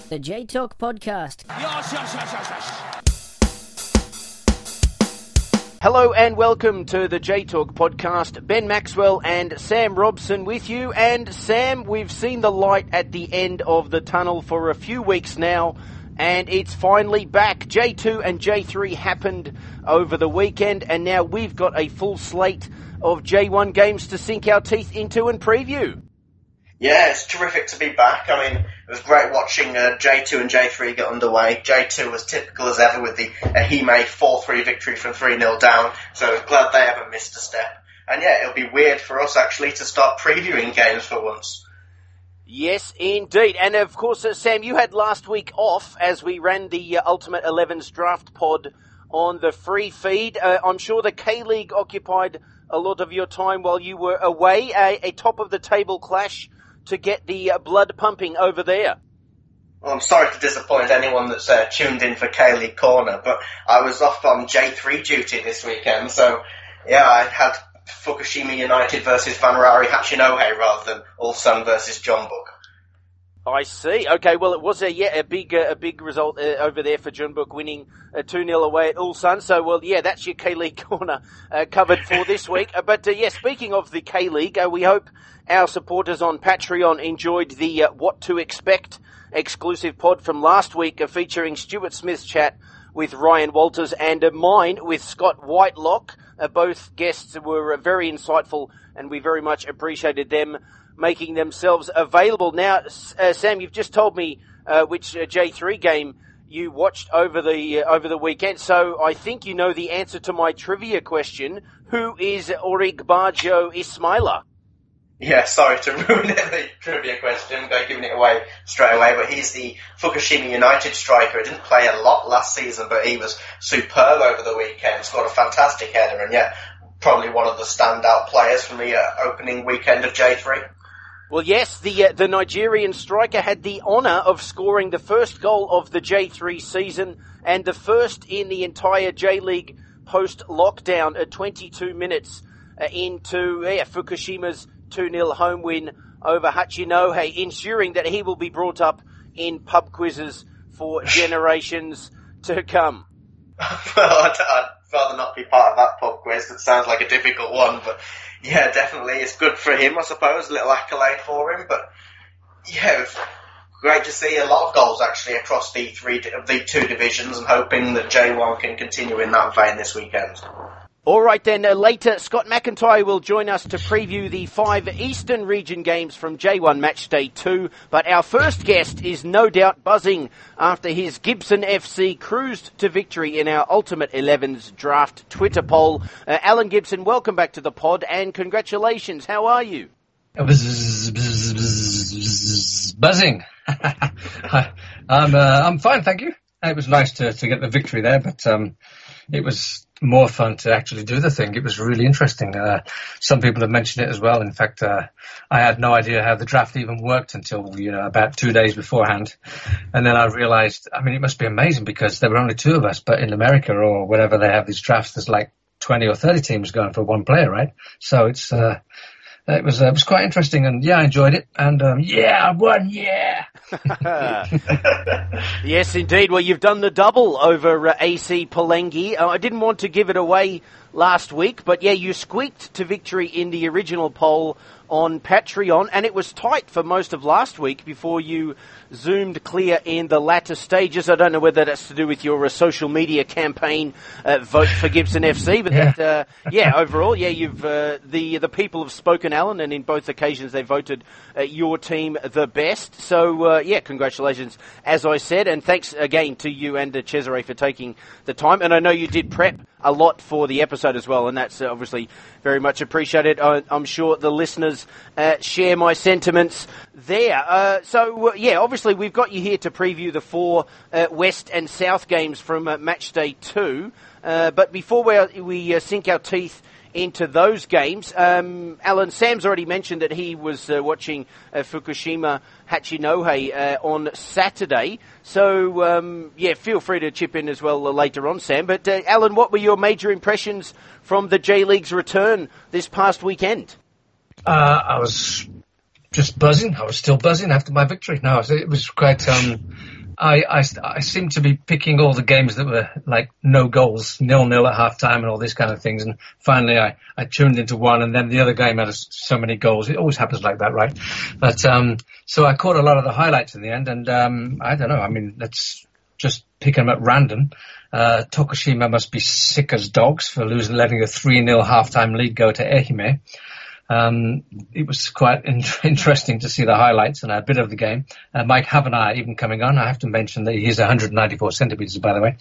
The J Talk Podcast. Hello and welcome to the J Talk Podcast. Ben Maxwell and Sam Robson with you. And Sam, we've seen the light at the end of the tunnel for a few weeks now, and it's finally back. J2 and J3 happened over the weekend, and now we've got a full slate of J1 games to sink our teeth into and preview. Yeah, it's terrific to be back. I mean, it was great watching J2 and J3 get underway. J2 was typical as ever with the Ehime 4-3 victory from 3-0 down, so glad they haven't missed a step. And yeah, it'll be weird for us actually to start previewing games for once. Yes, indeed. And of course, Sam, you had last week off as we ran the Ultimate 11's draft pod on the free feed. I'm sure the K-League occupied a lot of your time while you were away. A top-of-the-table clash to get the blood pumping over there. Well, I'm sorry to disappoint anyone that's tuned in for K-League Corner, but I was off on J3 duty this weekend, so yeah, I had Fukushima United versus Vanarari Hachinohe rather than Ulsan versus Jeonbuk. I see. Okay, well, it was a big result over there for Jeonbuk, winning 2-0 away at Ulsan. So, well, yeah, that's your K-League Corner covered for this week. But speaking of the K-League, we hope our supporters on Patreon enjoyed the What to Expect exclusive pod from last week, featuring Stuart Smith's chat with Ryan Walters and mine with Scott Whitelock. Both guests were very insightful, and we very much appreciated them making themselves available. Now, Sam, you've just told me which J3 game you watched over the weekend, so I think you know the answer to my trivia question. Who is Origbajo Ismaila? Yeah, sorry to ruin the trivia question by giving it away straight away, but he's the Fukushima United striker. He didn't play a lot last season, but he was superb over the weekend, scored a fantastic header, and yeah, probably one of the standout players from the opening weekend of J3. Well, yes, the Nigerian striker had the honour of scoring the first goal of the J3 season and the first in the entire J-League post-lockdown at 22 minutes into Fukushima's 2-0 home win over Hachinohe, ensuring that he will be brought up in pub quizzes for generations to come. Well, I'd rather not be part of that pub quiz. It sounds like a difficult one, but yeah, definitely it's good for him, I suppose. A little accolade for him, but yeah, it was great to see a lot of goals actually across the two divisions, and hoping that J1 can continue in that vein this weekend. All right then, later Scott McIntyre will join us to preview the 5 Eastern Region games from J1 Matchday 2, but our first guest is no doubt buzzing after his Gibson FC cruised to victory in our Ultimate 11's draft Twitter poll. Alan Gibson, welcome back to the pod and congratulations. How are you? Buzzing. I'm fine, thank you. It was nice to get the victory there, but it was more fun to actually do the thing. It was really interesting. Some people have mentioned it as well. In fact, I had no idea how the draft even worked until, about 2 days beforehand. And then I realized, it must be amazing because there were only 2 of us, but in America or wherever they have these drafts, there's like 20 or 30 teams going for one player, right? So it was quite interesting, and yeah, I enjoyed it. And I won, yeah. Yes, indeed. Well, you've done the double over AC Palengi. I didn't want to give it away last week, but yeah, you squeaked to victory in the original poll on Patreon, and it was tight for most of last week before you zoomed clear in the latter stages. I don't know whether that's to do with your social media campaign, Vote for Gibson FC, but overall, you've the people have spoken, Alan, and in both occasions they voted your team the best. So, congratulations, as I said, and thanks again to you and Cesare for taking the time. And I know you did prep a lot for the episode as well, and that's obviously very much appreciated. I'm sure the listeners share my sentiments there. Obviously we've got you here to preview the 4 West and South games from Matchday 2. But before we sink our teeth into those games, Alan, Sam's already mentioned that he was watching Fukushima Hachinohe on Saturday. So, feel free to chip in as well later on, Sam. But, Alan, what were your major impressions from the J-League's return this past weekend? I was just buzzing. I was still buzzing after my victory. No, it was quite I seem to be picking all the games that were like no goals, 0-0 at half time and all these kind of things. And finally I tuned into one, and then the other game had so many goals. It always happens like that, right? But, so I caught a lot of the highlights in the end, and, I don't know. I mean, let's just pick them at random. Tokushima must be sick as dogs for letting a 3-0 half-time lead go to Ehime. It was quite interesting to see the highlights and a bit of the game. Mike Havenaar even coming on. I have to mention that he's 194 centimetres, by the way.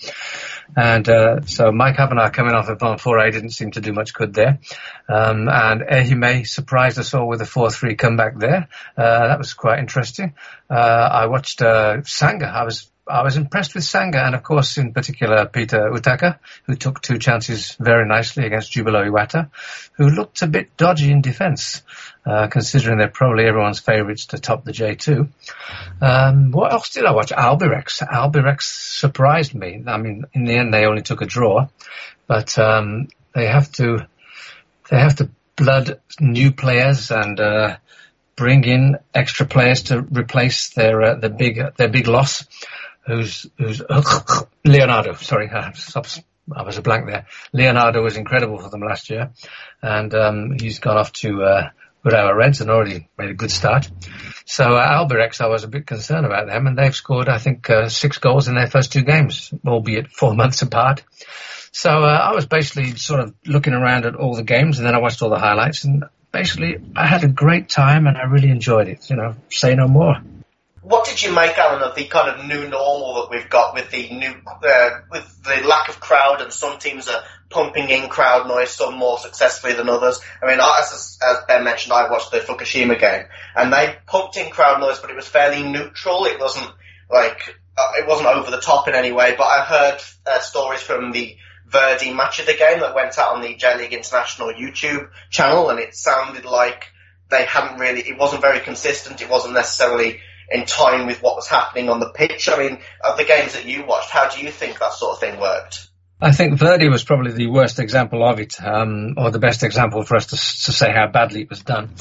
And so Mike Havenaar coming off of Bonfore didn't seem to do much good there. And Ehime surprised us all with a 4-3 comeback there. That was quite interesting. I watched Sanga. I was impressed with Sanga, and of course, in particular, Peter Utaka, who took 2 chances very nicely against Jubilo Iwata, who looked a bit dodgy in defence, considering they're probably everyone's favourites to top the J2. What else did I watch? Albirex. Albirex surprised me. I mean, in the end, they only took a draw, but they have to blood new players and bring in extra players to replace their big loss. Who's Leonardo? Sorry, I was a blank there. Leonardo was incredible for them last year, and he's gone off to Urawa Reds and already made a good start. So Albirex, I was a bit concerned about them, and they've scored, I think, 6 goals in their first 2 games, albeit 4 months apart. So I was basically sort of looking around at all the games, and then I watched all the highlights, and basically I had a great time, and I really enjoyed it. Say no more. What did you make, Alan, of the kind of new normal that we've got with the with the lack of crowd, and some teams are pumping in crowd noise, some more successfully than others? I mean, as Ben mentioned, I watched the Fukushima game, and they pumped in crowd noise, but it was fairly neutral. It wasn't it wasn't over the top in any way. But I heard stories from the Verdi match of the game that went out on the J League International YouTube channel, and it sounded like they hadn't really. It wasn't very consistent. It wasn't necessarily in time with what was happening on the pitch. I mean, of the games that you watched, how do you think that sort of thing worked? I think Verdi was probably the worst example of it, or the best example for us to say how badly it was done.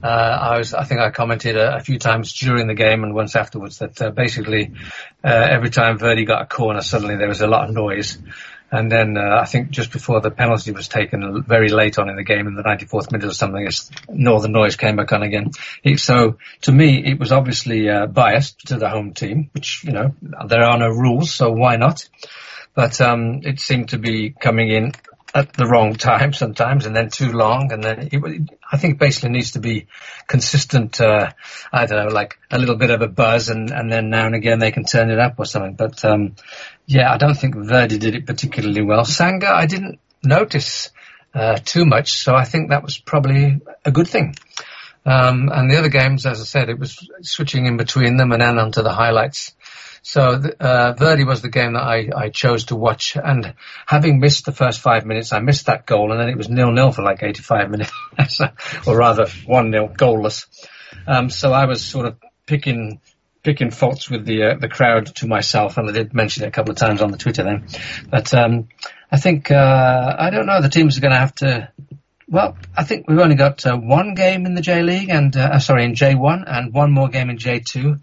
I think I commented a few times during the game and once afterwards that basically every time Verdi got a corner, suddenly there was a lot of noise. And then I think just before the penalty was taken, very late on in the game, in the 94th minute or something, Northern Noise came back on again. So to me, it was obviously biased to the home team, which, there are no rules, so why not? But it seemed to be coming in at the wrong time sometimes, and then too long, and then I think basically needs to be consistent, I don't know, like a little bit of a buzz, and then now and again they can turn it up or something. But I don't think Verdi did it particularly well. Sanga, I didn't notice too much, so I think that was probably a good thing. And the other games, as I said, it was switching in between them and then onto the highlights. So Verdi was the game that I chose to watch, and having missed the first 5 minutes, I missed that goal, and then it was 0-0 for like 85 minutes, or rather 1-0 goalless. So I was sort of picking faults with the crowd to myself, and I did mention it a couple of times on the Twitter then. But I think I don't know, the teams are going to have to. Well, I think we've only got one game in the J League and in J1, and one more game in J2.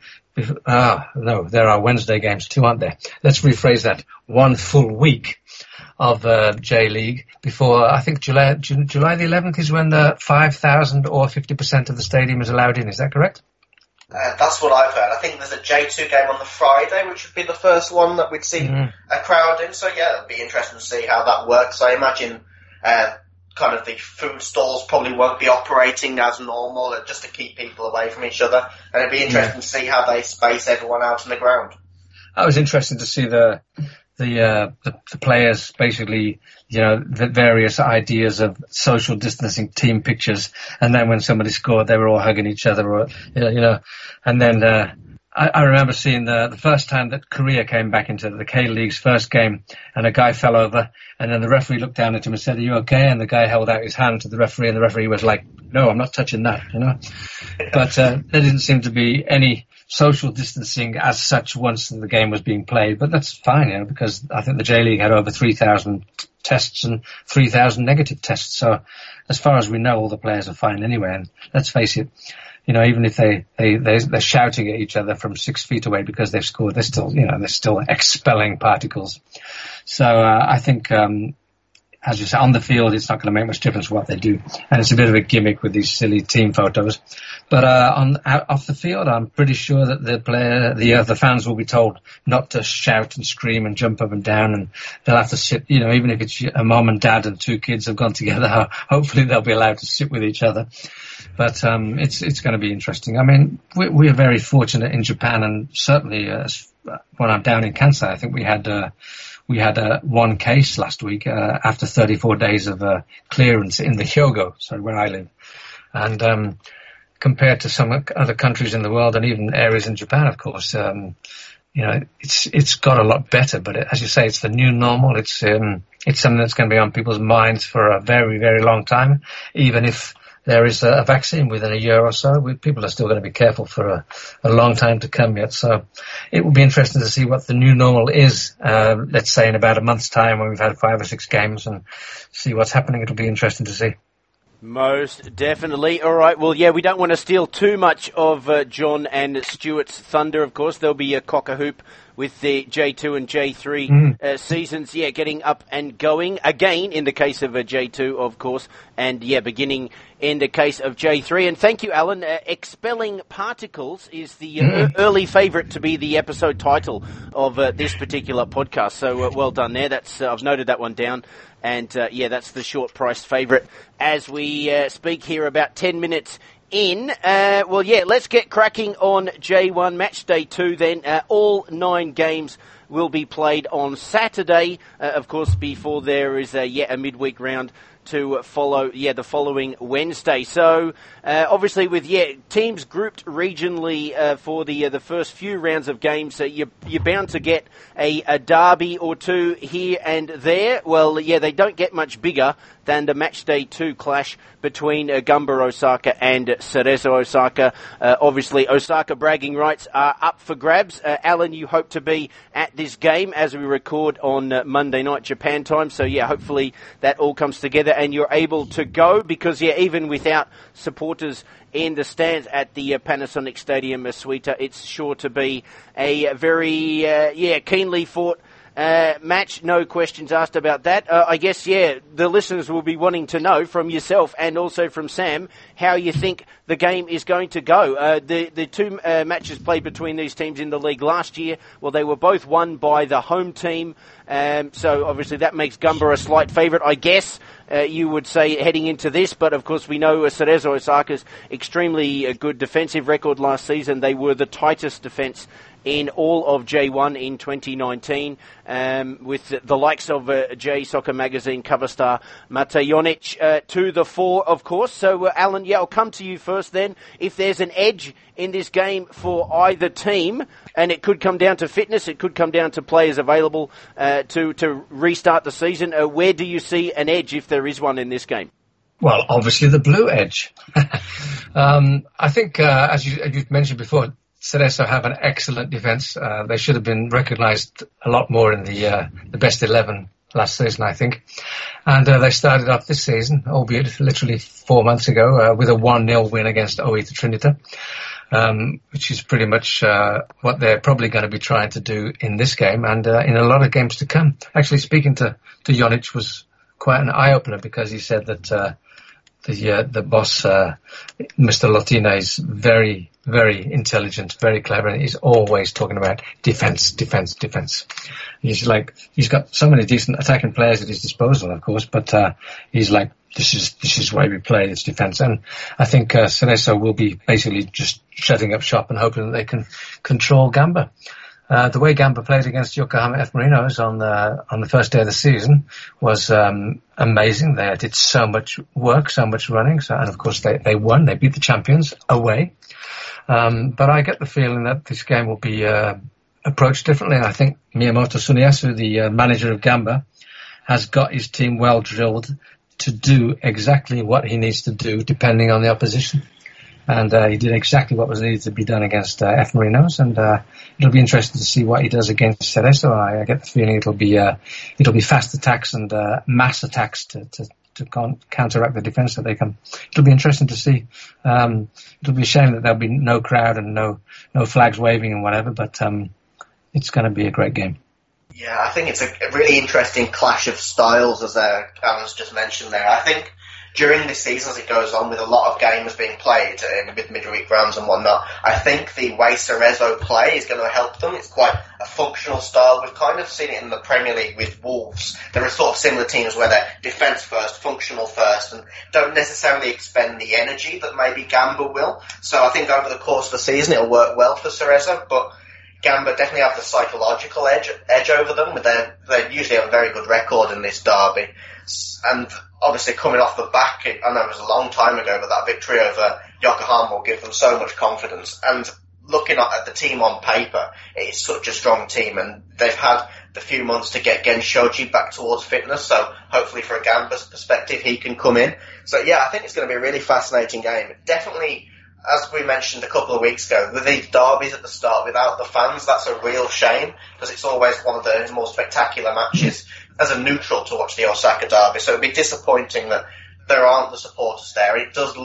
No, there are Wednesday games too, aren't there? Let's rephrase that. One full week of J League before, I think July the 11th is when the 5,000 or 50% of the stadium is allowed in. Is that correct? That's what I've heard. I think there's a J2 game on the Friday, which would be the first one that we'd see a crowd in. So yeah, it'd be interesting to see how that works. I imagine kind of the food stalls probably won't be operating as normal, just to keep people away from each other. And it'd be interesting to see how they space everyone out on the ground. I was interested to see the players basically, the various ideas of social distancing team pictures. And then when somebody scored, they were all hugging each other, or, and then, I remember seeing the first time that Korea came back into the K-League's first game, and a guy fell over, and then the referee looked down at him and said, "Are you okay?" And the guy held out his hand to the referee, and the referee was like, "No, I'm not touching that," But there didn't seem to be any social distancing as such once the game was being played. But that's fine, because I think the J-League had over 3,000 tests and 3,000 negative tests. So as far as we know, all the players are fine anyway. And let's face it, even if they're shouting at each other from 6 feet away because they've scored, they're still expelling particles. So I think, as you say, on the field, it's not going to make much difference what they do. And it's a bit of a gimmick with these silly team photos. But off the field, I'm pretty sure that the fans will be told not to shout and scream and jump up and down. And they'll have to sit, even if it's a mom and dad and 2 kids have gone together, hopefully they'll be allowed to sit with each other. But it's going to be interesting. I mean, we are very fortunate in Japan, and certainly when I'm down in Kansai, I think we had one case last week after 34 days of clearance in the Hyogo, where I live. And compared to some other countries in the world and even areas in Japan, of course, it's got a lot better. But as you say, it's the new normal. It's something that's going to be on people's minds for a very, very long time, even if there is a vaccine within a year or so. People are still going to be careful for a long time to come yet. So it will be interesting to see what the new normal is, let's say in about a month's time when we've had 5 or 6 games, and see what's happening. It'll be interesting to see. Most definitely. All right. Well, yeah, we don't want to steal too much of John and Stuart's thunder, of course. There'll be a cock-a-hoop with the J2 and J3 seasons, getting up and going. Again, in the case of J2, of course, and, beginning in the case of J3. And thank you, Alan. Expelling Particles is the early favourite to be the episode title of this particular podcast. So well done there. That's I've noted that one down. And, that's the short-priced favourite as we speak here about 10 minutes in. Let's get cracking on J1 Match Day 2 then. All 9 games will be played on Saturday, of course, before there is a midweek round to follow, the following Wednesday. So, obviously with, teams grouped regionally for the first few rounds of games, you're bound to get a derby or two here and there. Well, they don't get much bigger than the Match Day 2 clash between Gamba Osaka and Cerezo Osaka. Obviously, Osaka bragging rights are up for grabs. Alan, you hope to be at this game as we record on Monday night Japan time. So, hopefully that all comes together and you're able to go because, even without supporters in the stands at the Panasonic Stadium Suita, it's sure to be a very, keenly fought match, no questions asked about that. I guess, the listeners will be wanting to know from yourself and also from Sam how you think the game is going to go. The 2 matches played between these teams in the league last year, well, they were both won by the home team. So obviously that makes Gamba a slight favourite, I guess. You would say heading into this, but of course we know Cerezo Osaka's extremely good defensive record last season. They were the tightest defence in all of J1 in 2019, with the likes of J Soccer Magazine cover star Mate Jonic to the fore, of course. So, Alan, I'll come to you first then. If there's an edge in this game for either team, and it could come down to fitness, it could come down to players available to restart the season, where do you see an edge if there is one in this game? Well, obviously the blue edge. I think, as you've mentioned before, Cerezo have an excellent defence. They should have been recognised a lot more in the best 11 last season, I think. And they started off this season, albeit literally 4 months ago, with a 1-0 win against Oita Trinita, which is pretty much what they're probably going to be trying to do in this game and in a lot of games to come. Actually, speaking to Jonic was quite an eye-opener because he said that the boss, Mr. Lotina, is very, very intelligent, very clever, and he's always talking about defense. He's got so many decent attacking players at his disposal, of course, but he's like, this is why we play, it's defense. And I think Cerezo will be basically just shutting up shop and hoping that they can control Gamba. The way Gamba played against Yokohama F. Marinos on the first day of the season was amazing. They did so much work, so much running, and of course they won. They beat the champions away. But I get the feeling that this game will be approached differently. I think Miyamoto Suniyasu, the manager of Gamba, has got his team well drilled to do exactly what he needs to do depending on the opposition. And he did exactly what was needed to be done against F. Marinos, and it'll be interesting to see what he does against Cerezo. I get the feeling it'll be fast attacks and mass attacks to counteract the defence that they come. It'll be interesting to see. It'll be a shame that there'll be no crowd and no flags waving and whatever, but it's going to be a great game. Yeah, I think it's a really interesting clash of styles, as Alan's just mentioned there. I think during this season, as it goes on, with a lot of games being played with midweek rounds and whatnot, I think the way Cerezo play is going to help them. It's quite a functional style. We've kind of seen it in the Premier League with Wolves. There are sort of similar teams where they're defence first, functional first, and don't necessarily expend the energy that maybe Gamba will. So I think over the course of the season, it'll work well for Cerezo, but Gamba definitely have the psychological edge over them. They usually have a very good record in this derby. And obviously coming off the back, I know it was a long time ago, but that victory over Yokohama will give them so much confidence. And looking at the team on paper, it's such a strong team, and they've had the few months to get Gen Shoji back towards fitness, so hopefully from Gamba's perspective he can come in. So yeah, I think it's going to be a really fascinating game. Definitely, as we mentioned a couple of weeks ago, with these derbies at the start without the fans, that's a real shame, because it's always one of the more spectacular matches as a neutral to watch the Osaka derby. So it'd be disappointing that there aren't the supporters there. It does,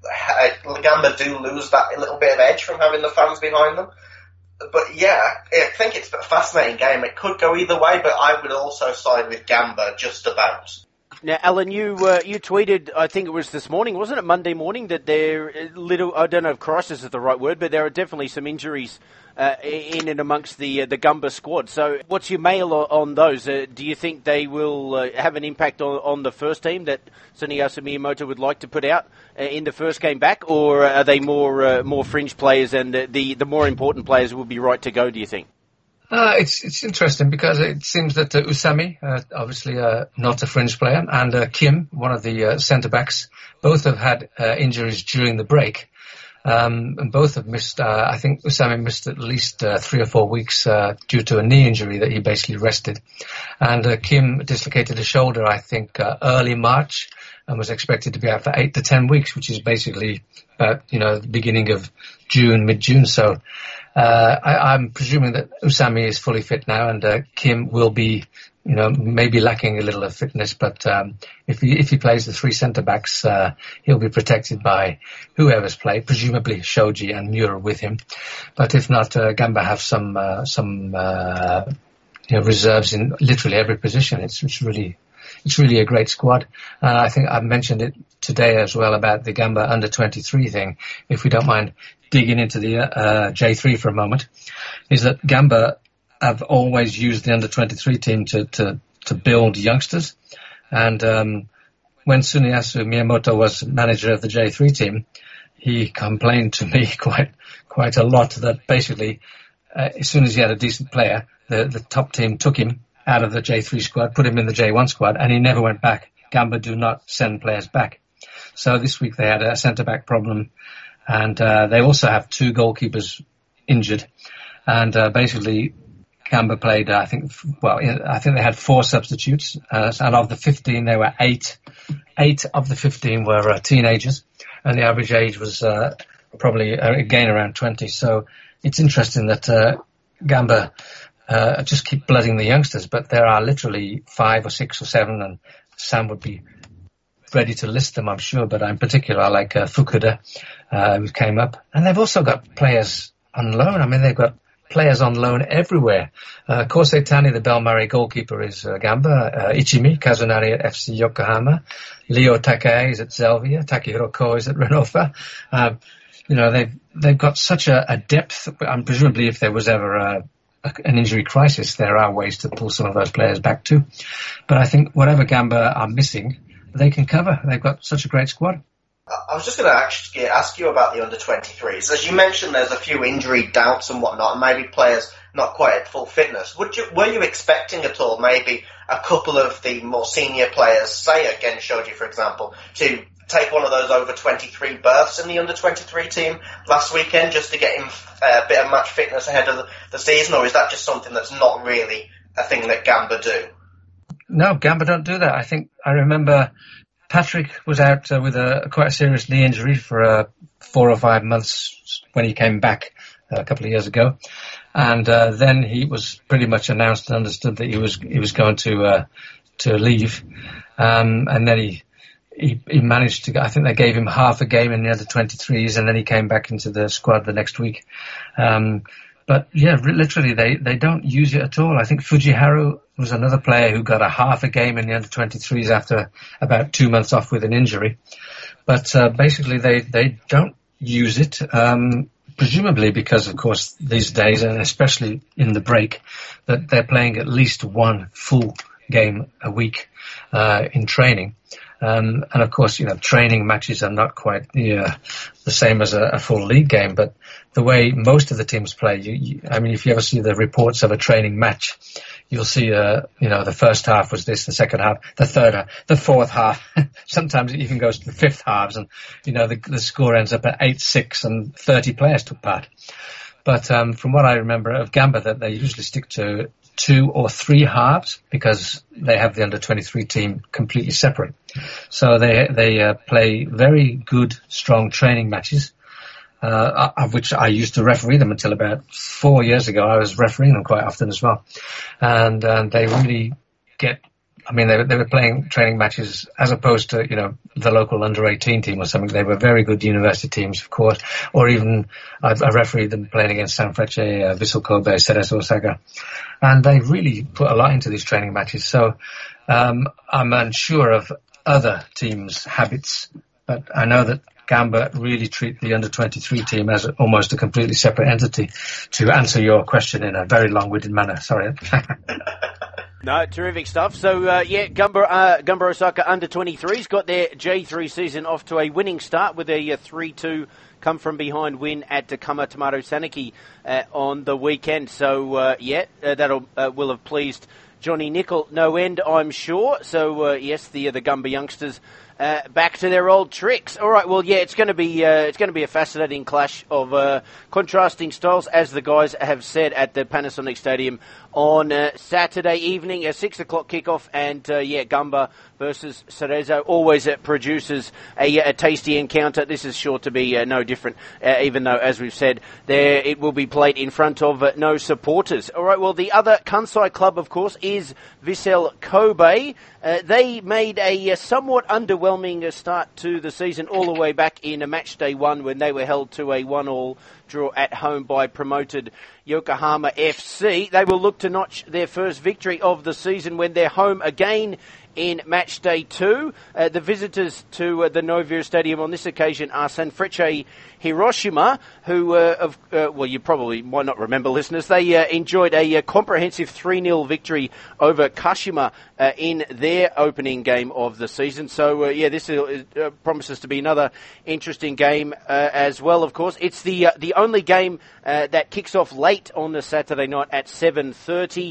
Gamba do lose that little bit of edge from having the fans behind them. But yeah, I think it's a fascinating game. It could go either way, but I would also side with Gamba just about. Now, Alan, you tweeted, I think it was this morning, wasn't it, Monday morning, that there I don't know if crisis is the right word, but there are definitely some injuries in and amongst the Gamba squad. So what's your mail on those? Do you think they will have an impact on the first team that Tsuneyasu Miyamoto would like to put out in the first game back, or are they more fringe players and the more important players will be right to go, do you think? It's interesting because it seems that Usami, obviously not a fringe player, and Kim, one of the centre-backs, both have had injuries during the break. And both have missed, I think Usami missed at least 3 or 4 weeks due to a knee injury that he basically rested. And Kim dislocated his shoulder, I think, early March, and was expected to be out for 8 to 10 weeks, which is basically, the beginning of June, mid-June. So I'm presuming that Usami is fully fit now, and Kim will be, maybe lacking a little of fitness, but if he plays the 3 centre-backs, he'll be protected by whoever's played, presumably Shoji and Miura with him. But if not, Gamba have some reserves in literally every position. It's really a great squad. I think I've mentioned it today as well about the Gamba under-23 thing, if we don't mind digging into the J3 for a moment, is that Gamba have always used the under-23 team to build youngsters. And when Tsuneyasu Miyamoto was manager of the J3 team, he complained to me quite a lot that basically as soon as he had a decent player, the top team took him out of the J3 squad, put him in the J1 squad, and he never went back. Gamba do not send players back. So this week they had a centre-back problem, and they also have 2 goalkeepers injured. And basically Gamba played, I think they had 4 substitutes, and of the 15, there were 8 of the 15 were teenagers, and the average age was probably, again, around 20. So it's interesting that Gamba just keep blooding the youngsters, but there are literally 5 or 6 or 7, and Sam would be ready to list them, I'm sure, but in particular I like Fukuda, who came up. And they've also got players on loan. I mean, they've got players on loan everywhere. Kosei Tani, the Bellmare goalkeeper, is Gamba. Ichimi Kazunari at FC Yokohama. Leo Takei is at Zelvia. Takehiro Ko is at Renofa. They've got such a depth, and presumably if there was ever an injury crisis, there are ways to pull some of those players back too. But I think whatever Gamba are missing, they can cover. They've got such a great squad. I was just going to ask you about the under-23s. As you mentioned, there's a few injury doubts and whatnot, and maybe players not quite at full fitness. Were you expecting at all maybe a couple of the more senior players, say again Shoji for example, to take one of those over 23 berths in the under-23 team last weekend just to get him a bit of match fitness ahead of the season, or is that just something that's not really a thing that Gamba do? No, Gamba don't do that. I remember Patrick was out with quite a serious knee injury for 4 or 5 months when he came back a couple of years ago, and then he was pretty much announced and understood that he was going to leave, and then he managed to. I think they gave him half a game in the under-23s, and then he came back into the squad the next week. But yeah, literally they don't use it at all. I think Fujiharu was another player who got a half a game in the under-23s after about 2 months off with an injury. But basically they don't use it, presumably because, of course, these days, and especially in the break, that they're playing at least one full game a week in training. And of course, training matches are not quite the same as a full league game, but the way most of the teams play, if you ever see the reports of a training match, you'll see, the first half was this, the second half, the third half, the fourth half. Sometimes it even goes to the fifth halves, and, the score ends up at 8-6 and 30 players took part. But from what I remember of Gamba, that they usually stick to 2 or 3 halves because they have the under-23 team completely separate. So they play very good, strong training matches, of which I used to referee them until about 4 years ago. I was refereeing them quite often as well. And they really get... they were playing training matches as opposed to, the local under-18 team or something. They were very good university teams, of course, or even I refereed them playing against Sanfrecce, Vissel Kobe, Cerezo Osaka. And they really put a lot into these training matches. So I'm unsure of other teams' habits, but I know that Gamba really treat the under-23 team as almost a completely separate entity, to answer your question in a very long-winded manner. Sorry. No, terrific stuff. So, Gamba Osaka under-23s got their J3 season off to a winning start with a 3-2 come-from-behind win at Takama Tomato Saneki on the weekend. So, that will have pleased Johnny Nicol no end, I'm sure. So, yes, the Gamba youngsters back to their old tricks. All right, well, yeah, it's going to be a fascinating clash of contrasting styles, as the guys have said at the Panasonic Stadium on Saturday evening, a 6 o'clock kickoff, and Gamba versus Cerezo always produces a tasty encounter. This is sure to be no different, even though, as we've said, it will be played in front of no supporters. All right, well, the other Kansai club, of course, is Vissel Kobe. They made a somewhat underwhelming start to the season all the way back in match day 1 when they were held to a 1-1 draw at home by promoted Yokohama FC. They will look to notch their first victory of the season when they're home again in match day 2. The visitors to the Novir Stadium on this occasion are Sanfrecce Hiroshima, who, you probably might not remember, listeners. They enjoyed a comprehensive 3-0 victory over Kashima in their opening game of the season. So, this promises to be another interesting game as well, of course. It's the only game that kicks off late on the Saturday night at 7:30.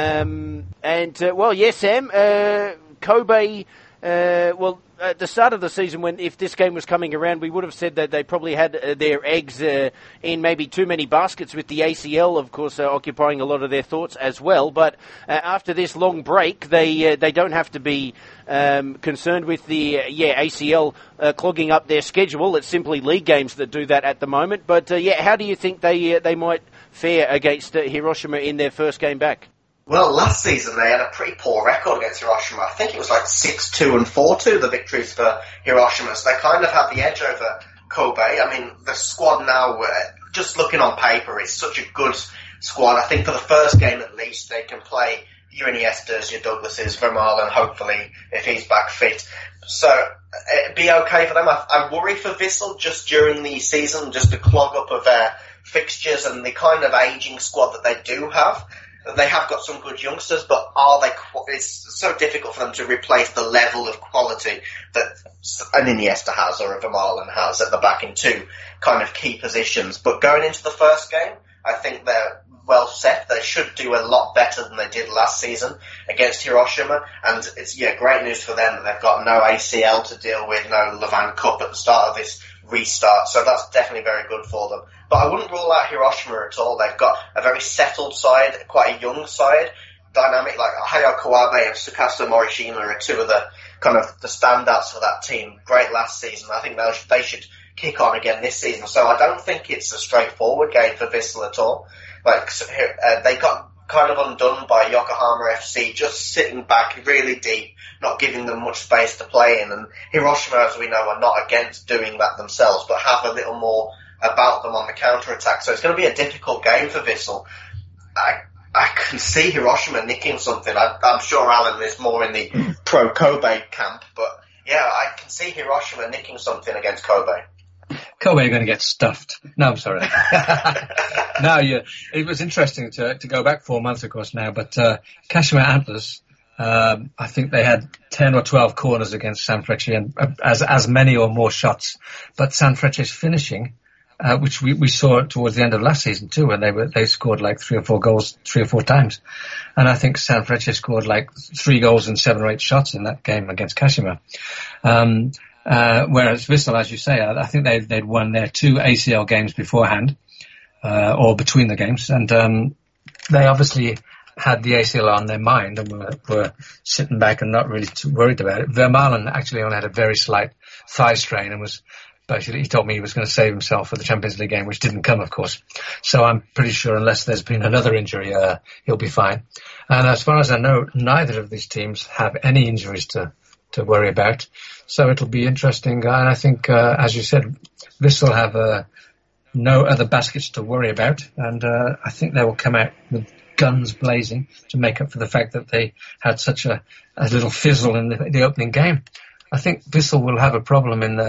Sam, Kobe, at the start of the season, if this game was coming around, we would have said that they probably had their eggs in maybe too many baskets, with the ACL, of course, occupying a lot of their thoughts as well. But after this long break, they don't have to be concerned with the ACL clogging up their schedule. It's simply league games that do that at the moment. But how do you think they might fare against Hiroshima in their first game back? Well, last season they had a pretty poor record against Hiroshima. I think it was like 6-2 and 4-2, the victories for Hiroshima. So they kind of had the edge over Kobe. The squad now, just looking on paper, is such a good squad. I think for the first game at least, they can play your Iniestas, your Douglases, Vermaelen, hopefully, if he's back fit. So it'd be okay for them. I worry for Vissel just during the season, just the clog up of their fixtures and the kind of ageing squad that they do have. They have got some good youngsters, but it's so difficult for them to replace the level of quality that an Iniesta has or a Vermaelen has at the back in 2 kind of key positions. But going into the first game, I think they're well set. They should do a lot better than they did last season against Hiroshima. And it's great news for them that they've got no ACL to deal with, no Levan Cup at the start of this restart. So that's definitely very good for them. But I wouldn't rule out Hiroshima at all. They've got a very settled side, quite a young side, dynamic, like Hayo Kawabe and Tsukasa Morishima are 2 of the kind of the standouts for that team. Great last season. I think they should kick on again this season. So I don't think it's a straightforward game for Vissel at all. They got kind of undone by Yokohama FC, just sitting back really deep, not giving them much space to play in. And Hiroshima, as we know, are not against doing that themselves, but have a little more about them on the counter-attack. So it's going to be a difficult game for Vissel. I can see Hiroshima nicking something. I'm sure Alan is more in the pro-Kobe camp, but yeah, I can see Hiroshima nicking something against Kobe. Kobe are going to get stuffed. No, I'm sorry. It was interesting to go back 4 months, of course, now, but Kashima Antlers, I think they had 10 or 12 corners against Sanfrecce and as many or more shots. But Sanfrecce's finishing, which we saw towards the end of last season too, when they scored like 3 or 4 goals 3 or 4 times. And I think Sanfrecce scored like 3 goals and 7 or 8 shots in that game against Kashima. Whereas Vissel, as you say, I think they'd won their 2 ACL games beforehand, or between the games, and they obviously had the ACL on their mind and were sitting back and not really too worried about it. Vermaelen actually only had a very slight thigh strain and was basically, he told me he was going to save himself for the Champions League game, which didn't come, of course. So I'm pretty sure unless there's been another injury, he'll be fine. And as far as I know, neither of these teams have any injuries to worry about. So it'll be interesting. And I think, as you said, Vissel have no other baskets to worry about. And I think they will come out with guns blazing to make up for the fact that they had such a little fizzle in the opening game. I think Vissel will have a problem in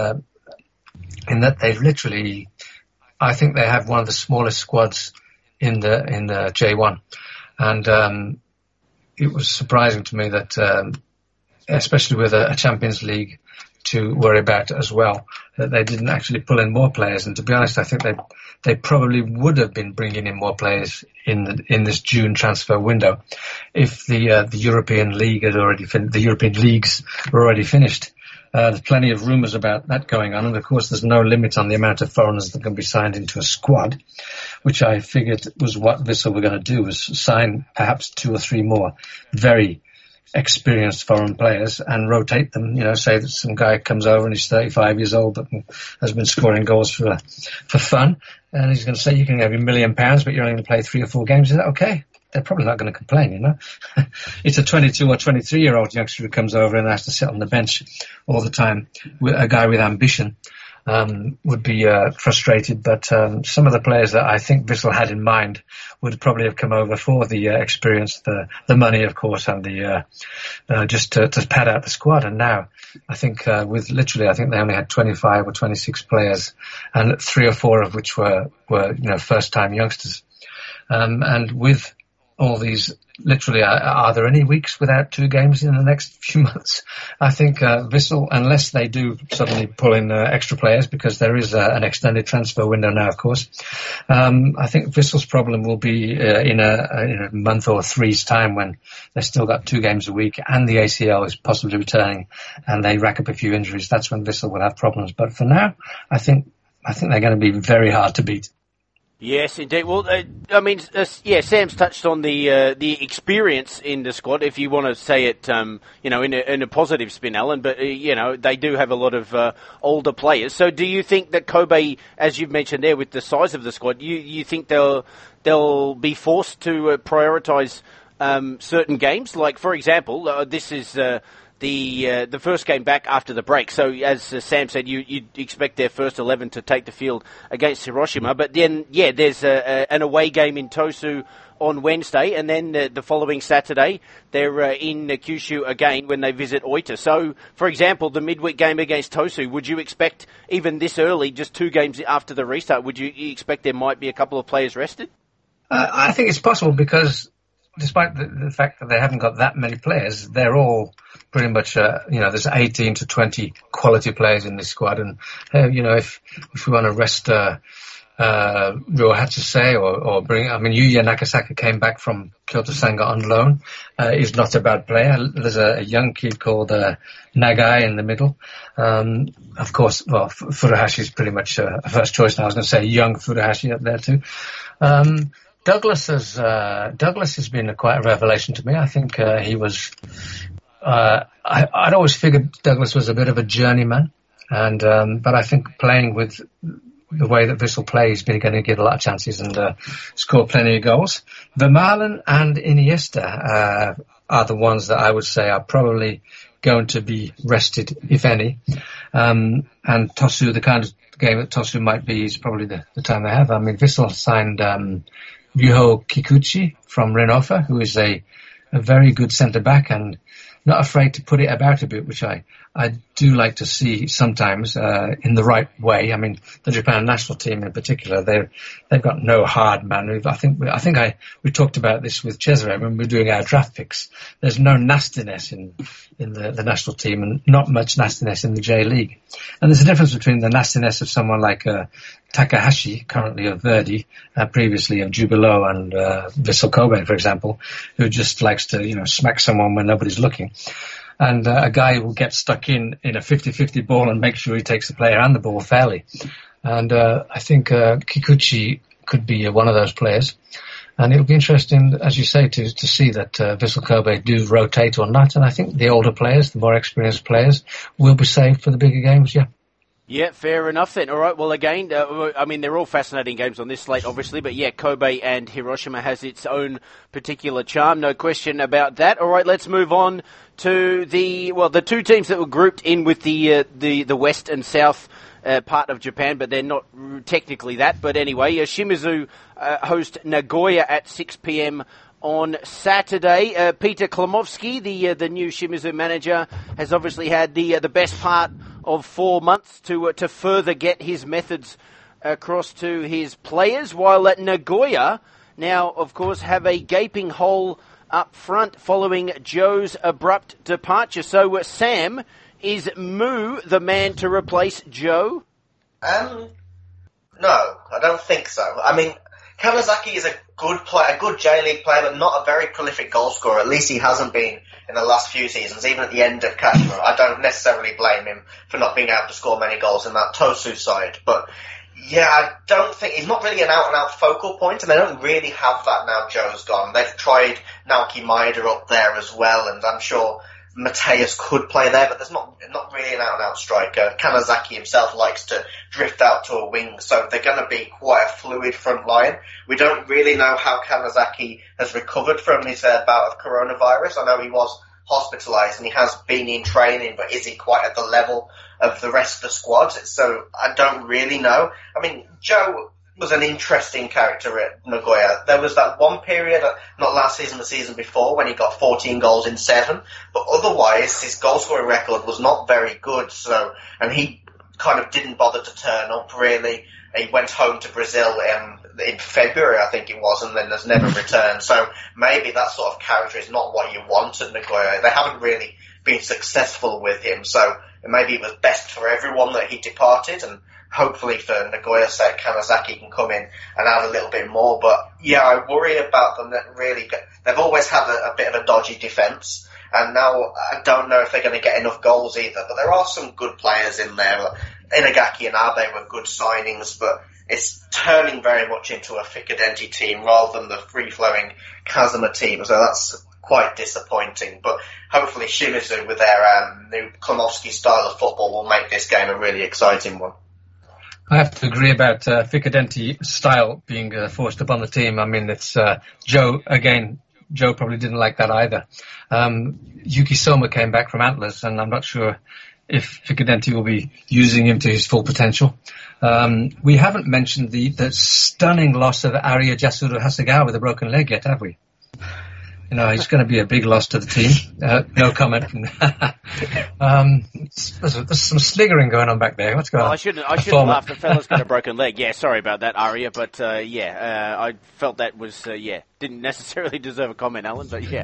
that they've literally, I think they have one of the smallest squads in the J1. And it was surprising to me that especially with a Champions League to worry about as well, that they didn't actually pull in more players. And to be honest, I think they probably would have been bringing in more players in this June transfer window if the European League had already the European leagues were already finished. There's plenty of rumours about that going on, and of course there's no limit on the amount of foreigners that can be signed into a squad, which I figured was what Vissel were going to do, was sign perhaps 2 or 3 more very experienced foreign players and rotate them. You know, say that some guy comes over and he's 35 years old but has been scoring goals for fun, and he's going to say, you can have £1 million, but you're only going to play 3 or 4 games. Is that okay? They're probably not going to complain, you know. It's a 22 or 23-year-old youngster who comes over and has to sit on the bench all the time. A guy with ambition would be frustrated, but some of the players that I think Vissel had in mind would probably have come over for the experience, the money, of course, and the just to pad out the squad. And now I think I think they only had 25 or 26 players, and 3 or 4 of which were first-time youngsters. And with all these, literally, are there any weeks without 2 games in the next few months? I think Vissel, unless they do suddenly pull in extra players, because there is an extended transfer window now, of course, I think Vissel's problem will be in a month or 3's time, when they've still got 2 games a week and the ACL is possibly returning and they rack up a few injuries. That's when Vissel will have problems. But for now, I think they're going to be very hard to beat. Yes, indeed. Well, Sam's touched on the experience in the squad, if you want to say it, in a positive spin, Alan. But they do have a lot of older players. So, do you think that Kobe, as you've mentioned there, with the size of the squad, you think they'll be forced to prioritise certain games? Like, for example, this is the first game back after the break. So, as Sam said, you'd expect their first 11 to take the field against Hiroshima. But then, there's an away game in Tosu on Wednesday, and then the following Saturday, they're in Kyushu again when they visit Oita. So, for example, the midweek game against Tosu, would you expect, even this early, just 2 games after the restart, would you expect there might be a couple of players rested? I think it's possible, because despite the fact that they haven't got that many players, they're all pretty much, there's 18 to 20 quality players in this squad. And, if we want to rest Ryo Hatsuse or bring, Yuya Nakasaka came back from Kyoto Sanga on loan. He's not a bad player. There's a young kid called Nagai in the middle. Of course, Furuhashi is pretty much a first choice now. I was going to say young Furuhashi up there too. Douglas has been quite a revelation to me. I think he was I'd always figured Douglas was a bit of a journeyman, and but I think playing with the way that Wissel plays, he's been going to get a lot of chances and score plenty of goals. Vermaelen and Iniesta are the ones that I would say are probably going to be rested, if any. And Tosu, the kind of game that Tosu might be, is probably the time they have. I mean, Wissel signed Ryuho Kikuchi from Renofa, who is a very good centre-back and not afraid to put it about a bit, which I do like to see sometimes in the right way. I mean, the Japan national team in particular, they've got no hard man. I think we talked about this with Cesare when we were doing our draft picks. There's no nastiness in the national team, and not much nastiness in the J League. And there's a difference between the nastiness of someone like Takahashi, currently of Verdi, previously of Jubilo and Vissel Kobe, for example, who just likes to smack someone when nobody's looking. And a guy who gets stuck in a 50-50 ball and makes sure he takes the player and the ball fairly. And I think Kikuchi could be one of those players. And it'll be interesting, as you say, to see that Vissel Kobe do rotate or not. And I think the older players, the more experienced players, will be saved for the bigger games, yeah. Yeah, fair enough then. All right, well, again, I mean, they're all fascinating games on this slate, obviously, but yeah, Kobe and Hiroshima has its own particular charm, no question about that. All right, let's move on to the two teams that were grouped in with the west and south part of Japan, but they're not technically that. But anyway, Shimizu host Nagoya at 6 p.m. on Saturday. Peter Klomovsky, the new Shimizu manager, has obviously had the best part of 4 months to further get his methods across to his players, while at Nagoya now, of course, have a gaping hole up front following Joe's abrupt departure. So, Sam, is Mu the man to replace Joe? No, I don't think so. I mean, Kanazaki is a good player, a good J-League player, but not a very prolific goal scorer. At least he hasn't been in the last few seasons, even at the end of Kashima. I don't necessarily blame him for not being able to score many goals in that Tosu side. But yeah, I don't think he's not really an out-and-out focal point, and they don't really have that now Joe's gone. They've tried Naoki Maeda up there as well, and I'm sure Mateus could play there, but there's not really an out-and-out striker. Kanazaki himself likes to drift out to a wing, so they're going to be quite a fluid front line. We don't really know how Kanazaki has recovered from his bout of coronavirus. I know he was hospitalised and he has been in training, but is he quite at the level of the rest of the squad? So I don't really know. I mean, Joe was an interesting character at Nagoya. There was that one period, not last season, the season before, when he got 14 goals in 7, but otherwise his goal scoring record was not very good. So, and he kind of didn't bother to turn up really. He went home to Brazil in February, I think it was, and then has never returned. So maybe that sort of character is not what you want at Nagoya. They haven't really been successful with him, so maybe it was best for everyone that he departed, and hopefully for Nagoya's sake, Kanazaki can come in and add a little bit more. But yeah, I worry about them that really, they've always had a bit of a dodgy defence, and now I don't know if they're going to get enough goals either. But there are some good players in there. Inagaki and Abe were good signings, but it's turning very much into a Ficadenti team rather than the free-flowing Kazuma team, so that's quite disappointing. But hopefully Shimizu, with their new Klomovsky style of football, will make this game a really exciting one. I have to agree about Ficadenti style being forced upon the team. I mean, it's Joe, again, Joe probably didn't like that either. Yuki Soma came back from Antlers, and I'm not sure if Ficadenti will be using him to his full potential. We haven't mentioned the stunning loss of Arya Jasuru Hasegawa with a broken leg yet, have we? You know, he's going to be a big loss to the team. No comment. There's some sniggering going on back there. What's going on? I shouldn't laugh. The fella's got a broken leg. Yeah, sorry about that, Aria. But I felt that was didn't necessarily deserve a comment, Alan. But yeah.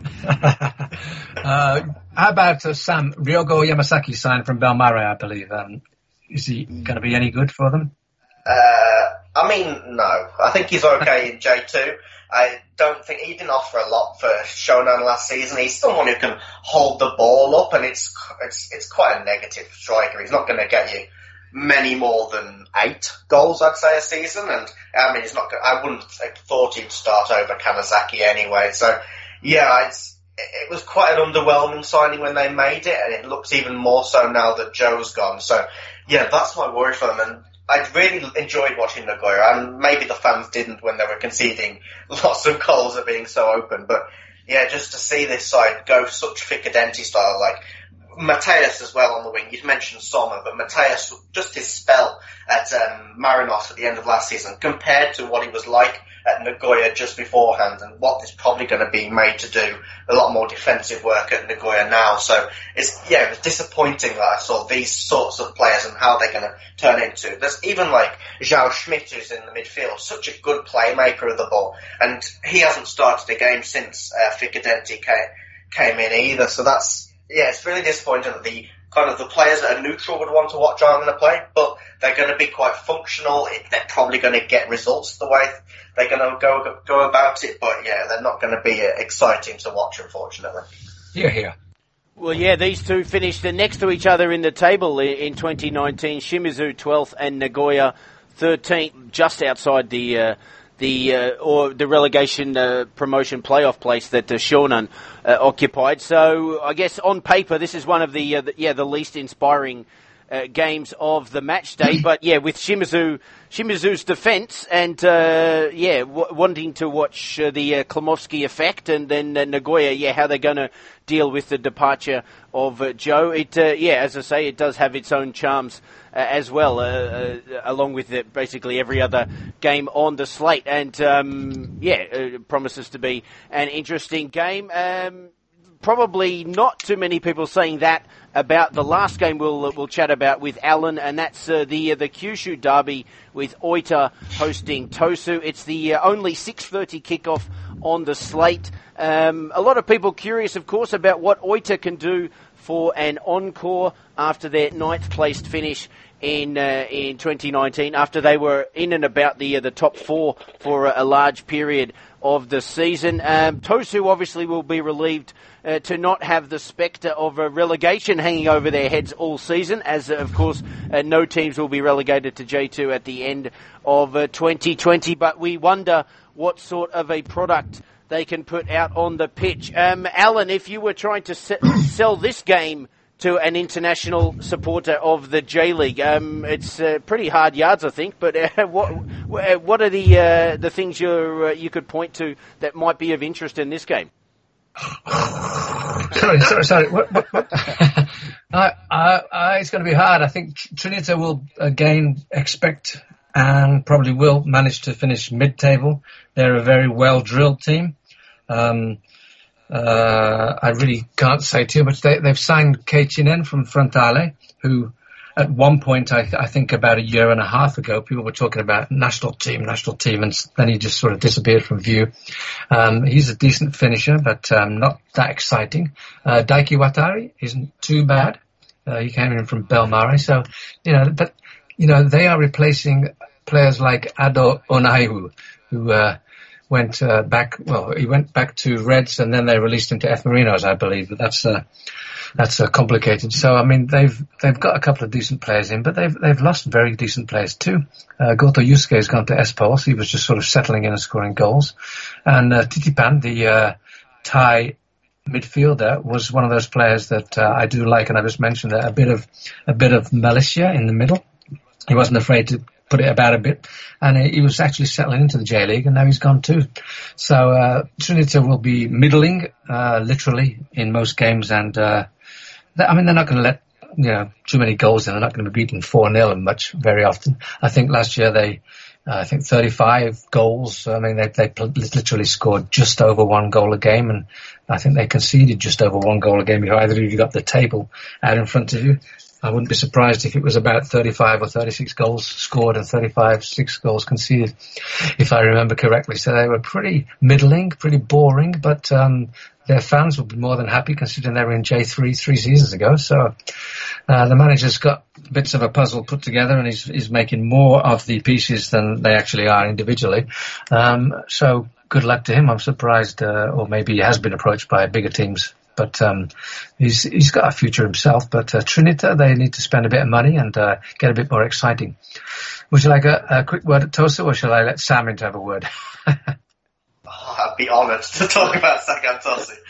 How about Sam Ryogo Yamasaki signed from Belmare, I believe. Is he going to be any good for them? I mean, no. I think he's okay in J2. I don't think he didn't offer a lot for Shonan last season. He's someone who can hold the ball up, and it's quite a negative striker. He's not going to get you many more than 8 goals, I'd say, a season. And I mean, I wouldn't have thought he'd start over Kanazaki anyway. So yeah, it was quite an underwhelming signing when they made it, and it looks even more so now that Joe's gone. So, yeah, that's my worry for them. And I really enjoyed watching Nagoya, and maybe the fans didn't when they were conceding lots of goals and being so open. But, yeah, just to see this side go such Ficadenti style, like Mateus as well on the wing. You've mentioned Sommer, but Mateus, just his spell at Marinos at the end of last season, compared to what he was like at Nagoya just beforehand, and what is probably going to be made to do a lot more defensive work at Nagoya now. So it was disappointing that I saw these sorts of players and how they're going to turn into. There's even like João Schmidt, who's in the midfield, such a good playmaker of the ball, and he hasn't started a game since Ficadenti came in either. So it's really disappointing that the players that are neutral would want to watch aren't going to play, but they're going to be quite functional. They're probably going to get results the way they're going to go about it, but yeah, they're not going to be exciting to watch, unfortunately. Yeah. Well, yeah, these two finished next to each other in the table in 2019. Shimizu 12th and Nagoya 13th, just outside the relegation promotion playoff place that Shonan occupied. So I guess on paper this is one of the least inspiring games of the match day. But yeah, with Shimizu's defence and wanting to watch the Klimovsky effect, and then Nagoya, how they're going to deal with the departure of Joe. It as I say, it does have its own charms as well, along with basically every other game on the slate. And it promises to be an interesting game. Probably not too many people saying that about the last game we'll chat about with Alan, and that's the Kyushu derby with Oita hosting Tosu. It's the only 6:30 kickoff on the slate. A lot of people curious, of course, about what Oita can do for an encore after their 9th placed finish in 2019, after they were in and about the top 4 for a large period of the season. Tosu obviously will be relieved to not have the spectre of a relegation hanging over their heads all season, as of course no teams will be relegated to J2 at the end of 2020, but we wonder what sort of a product they can put out on the pitch. Alan, if you were trying to sell this game to an international supporter of the J-League, it's pretty hard yards, I think, but what are the things you could point to that might be of interest in this game? Sorry. What? It's going to be hard. I think Trinita will again expect and probably will manage to finish mid-table. They're a very well-drilled team. I really can't say too much. They've signed Keichinen from Frontale, who at one point, I think about a year and a half ago, people were talking about national team, and then he just sort of disappeared from view. He's a decent finisher, but not that exciting. Daiki Watari isn't too bad. He came in from Belmare, so they are replacing players like Ado Onaiwu, who went back. Well, he went back to Reds, and then they released him to F Marinos, I believe. But that's complicated. So I mean, they've got a couple of decent players in, but they've lost very decent players too. Goto Yusuke has gone to Espos. He was just sort of settling in and scoring goals. And Titipan, the Thai midfielder, was one of those players that I do like, and I just mentioned that a bit of militia in the middle. He wasn't afraid to put it about a bit, and he was actually settling into the J-League, and now he's gone too. So Trinita will be middling, literally, in most games, and they're not going to let too many goals in. They're not going to be beaten 4-0 and much very often. I think last year they 35 goals. I mean, they literally scored just over 1 goal a game, and I think they conceded just over 1 goal a game. If either of you got the table out in front of you, I wouldn't be surprised if it was about 35 or 36 goals scored and 6 goals conceded, if I remember correctly. So they were pretty middling, pretty boring, but their fans would be more than happy considering they were in J3 3 seasons ago. So the manager's got bits of a puzzle put together, and he's making more of the pieces than they actually are individually. So good luck to him. I'm surprised, or maybe he has been approached by bigger teams. But he's got a future himself. But Trinita, they need to spend a bit of money and get a bit more exciting. Would you like a quick word at Tosu, or shall I let Sam in to have a word? I'd be honoured to talk about Sagan Tosu.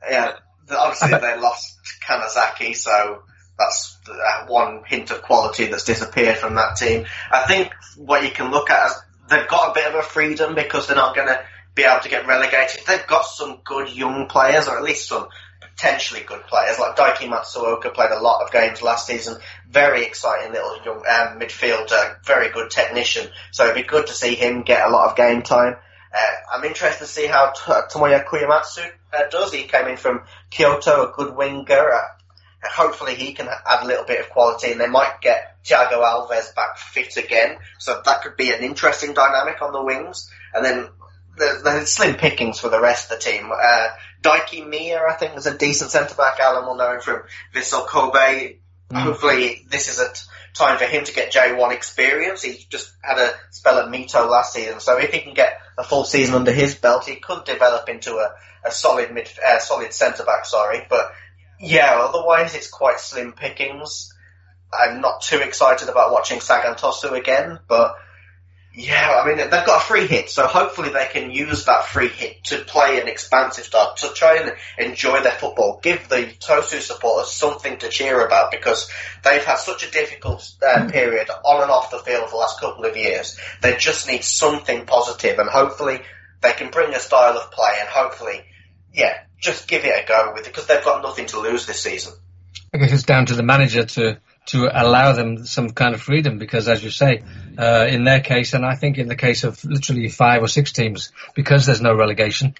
Yeah, obviously they lost Kanazaki, so that's one hint of quality that's disappeared from that team. I think what you can look at is they've got a bit of a freedom because they're not going to be able to get relegated. They've got some good young players, or at least some potentially good players, like Daiki Matsuoka played a lot of games last season. Very exciting little young midfielder, very good technician. So it'd be good to see him get a lot of game time. I'm interested to see how Tomoya Kuyamatsu does. He came in from Kyoto, a good winger. Hopefully he can add a little bit of quality, and they might get Thiago Alves back fit again. So that could be an interesting dynamic on the wings. And then the slim pickings for the rest of the team. Daiki Miya, I think, is a decent centre-back. Alan will know him from Vissel Kobe. Hopefully this is a time for him to get J1 experience. He just had a spell at Mito last season, so if he can get a full season under his belt, he could develop into a solid centre-back, But yeah, otherwise it's quite slim pickings. I'm not too excited about watching Sagan Tosu again, but yeah, I mean, they've got a free hit, so hopefully they can use that free hit to play an expansive style, to try and enjoy their football, give the Tosu supporters something to cheer about, because they've had such a difficult period on and off the field for the last couple of years. They just need something positive, and hopefully they can bring a style of play, and hopefully, yeah, just give it a go with it, because they've got nothing to lose this season. I guess it's down to the manager to allow them some kind of freedom, because, as you say, in their case, and I think in the case of literally 5 or 6 teams, because there's no relegation,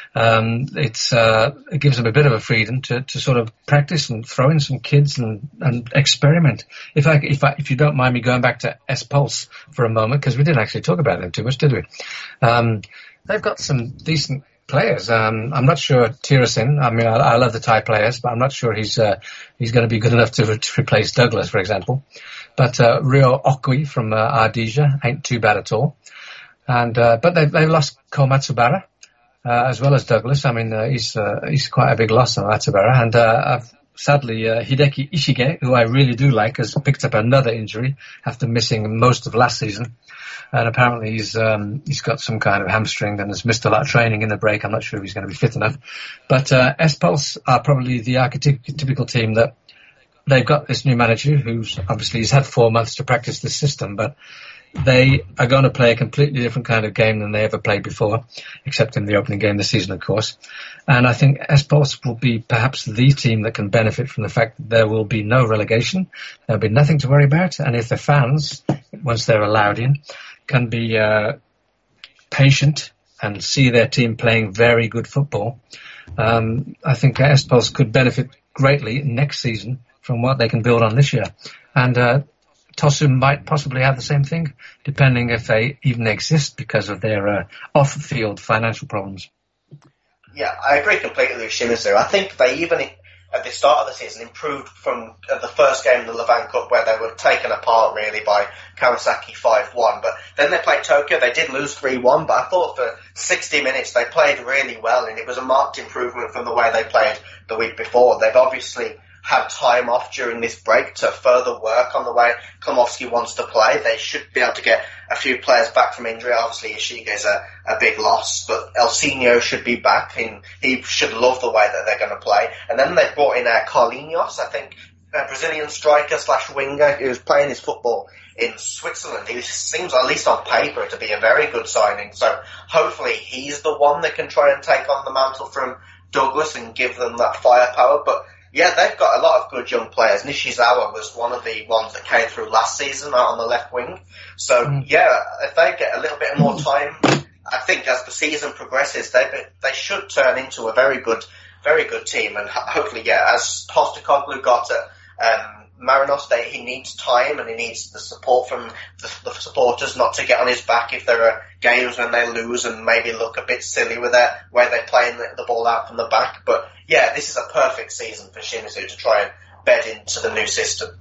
it gives them a bit of a freedom to sort of practice and throw in some kids and experiment. If you don't mind me going back to S-Pulse for a moment, because we didn't actually talk about them too much, did we? They've got some decent players. I'm not sure Tirasin. I mean, I love the Thai players, but I'm not sure he's going to be good enough to replace Douglas, for example. But Rio Okui from Ardija ain't too bad at all. And but they've lost Ko Matsubara as well as Douglas. I mean, he's quite a big loss on Matsubara. And sadly, Hideki Ishige, who I really do like, has picked up another injury after missing most of last season. And apparently he's got some kind of hamstring and has missed a lot of training in the break. I'm not sure if he's going to be fit enough. But S-Pulse are probably the archetypical team that they've got this new manager who's obviously he's had 4 months to practice this system, but they are going to play a completely different kind of game than they ever played before, except in the opening game this season, of course. And I think S-Pulse will be perhaps the team that can benefit from the fact that there will be no relegation. There'll be nothing to worry about. And if the fans, once they're allowed in, can be patient and see their team playing very good football, I think S-Pulse could benefit greatly next season from what they can build on this year. And Tosu might possibly have the same thing, depending if they even exist because of their off-field financial problems. Yeah, I agree completely with Shimizu. I think they even, at the start of the season, improved from the first game in the Levan Cup, where they were taken apart, really, by Kawasaki 5-1. But then they played Tokyo. They did lose 3-1, but I thought for 60 minutes they played really well, and it was a marked improvement from the way they played the week before. They've obviously had time off during this break to further work on the way Klomovsky wants to play. They should be able to get a few players back from injury. Obviously, Ishige is a big loss, but Elsinho should be back, and he should love the way that they're going to play. And then they brought in Carlinhos, I think, a Brazilian striker / winger who's playing his football in Switzerland. He seems, at least on paper, to be a very good signing. So hopefully he's the one that can try and take on the mantle from Douglas and give them that firepower. But yeah, they've got a lot of good young players. Nishizawa was one of the ones that came through last season out on the left wing. So, yeah, if they get a little bit more time, I think as the season progresses, they should turn into a very good team. And hopefully, yeah, as Postecoglou got at Marinos, he needs time and he needs the support from the supporters not to get on his back if there are games when they lose and maybe look a bit silly with that, where they're playing the ball out from the back. But yeah, this is a perfect season for Shimizu to try and bed into the new system.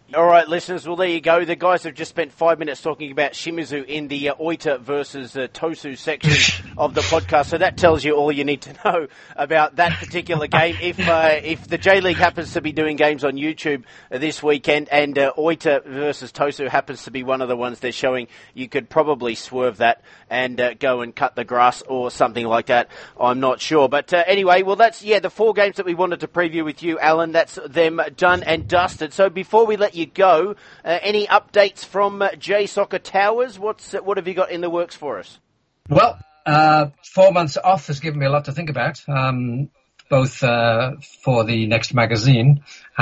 All right, listeners, well, there you go. The guys have just spent 5 minutes talking about Shimizu in the Oita versus Tosu section of the podcast, so that tells you all you need to know about that particular game. If the J-League happens to be doing games on YouTube this weekend and Oita versus Tosu happens to be one of the ones they're showing, you could probably swerve that and go and cut the grass or something like that. I'm not sure. But anyway, well, that's, the 4 games that we wanted to preview with you, Alan. That's them done and dusted. So before we let you go, any updates from J Soccer Towers? What have you got in the works for us? Well, 4 months off has given me a lot to think about, both for the next magazine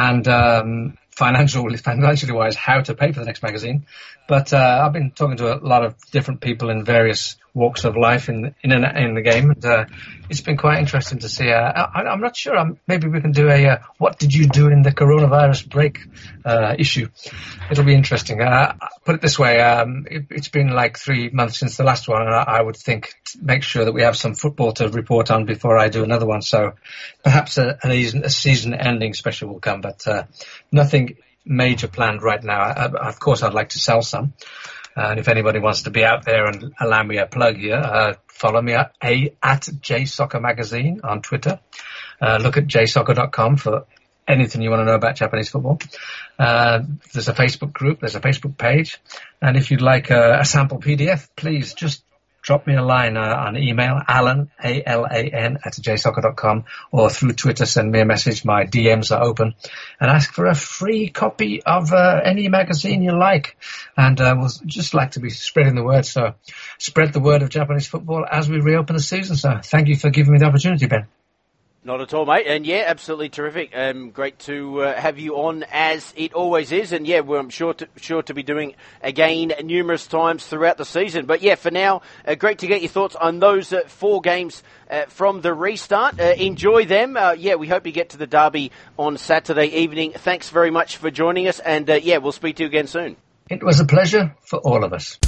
and financially wise, how to pay for the next magazine. But I've been talking to a lot of different people in various walks of life in the game, and it's been quite interesting to see. I'm not sure. Maybe we can do a what did you do in the coronavirus break issue. It'll be interesting. Put it this way: it's been like 3 months since the last one, and I would think make sure that we have some football to report on before I do another one. So perhaps a season-ending special will come, but nothing major planned right now. Of course, I'd like to sell some. And if anybody wants to be out there and allow me a plug here, follow me at JSoccer Magazine on Twitter. Look at jsoccer.com for anything you want to know about Japanese football. There's a Facebook group, there's a Facebook page. And if you'd like a sample PDF, please just drop me a line on email, Alan, ALAN, at jsoccer.com, or through Twitter, send me a message. My DMs are open, and ask for a free copy of any magazine you like. And we'll just like to be spreading the word. So spread the word of Japanese football as we reopen the season. So thank you for giving me the opportunity, Ben. Not at all, mate. And absolutely terrific. Great to have you on, as it always is. And I'm sure to be doing again numerous times throughout the season. But for now, great to get your thoughts on those 4 games from the restart. Enjoy them. We hope you get to the derby on Saturday evening. Thanks very much for joining us. And we'll speak to you again soon. It was a pleasure for all of us.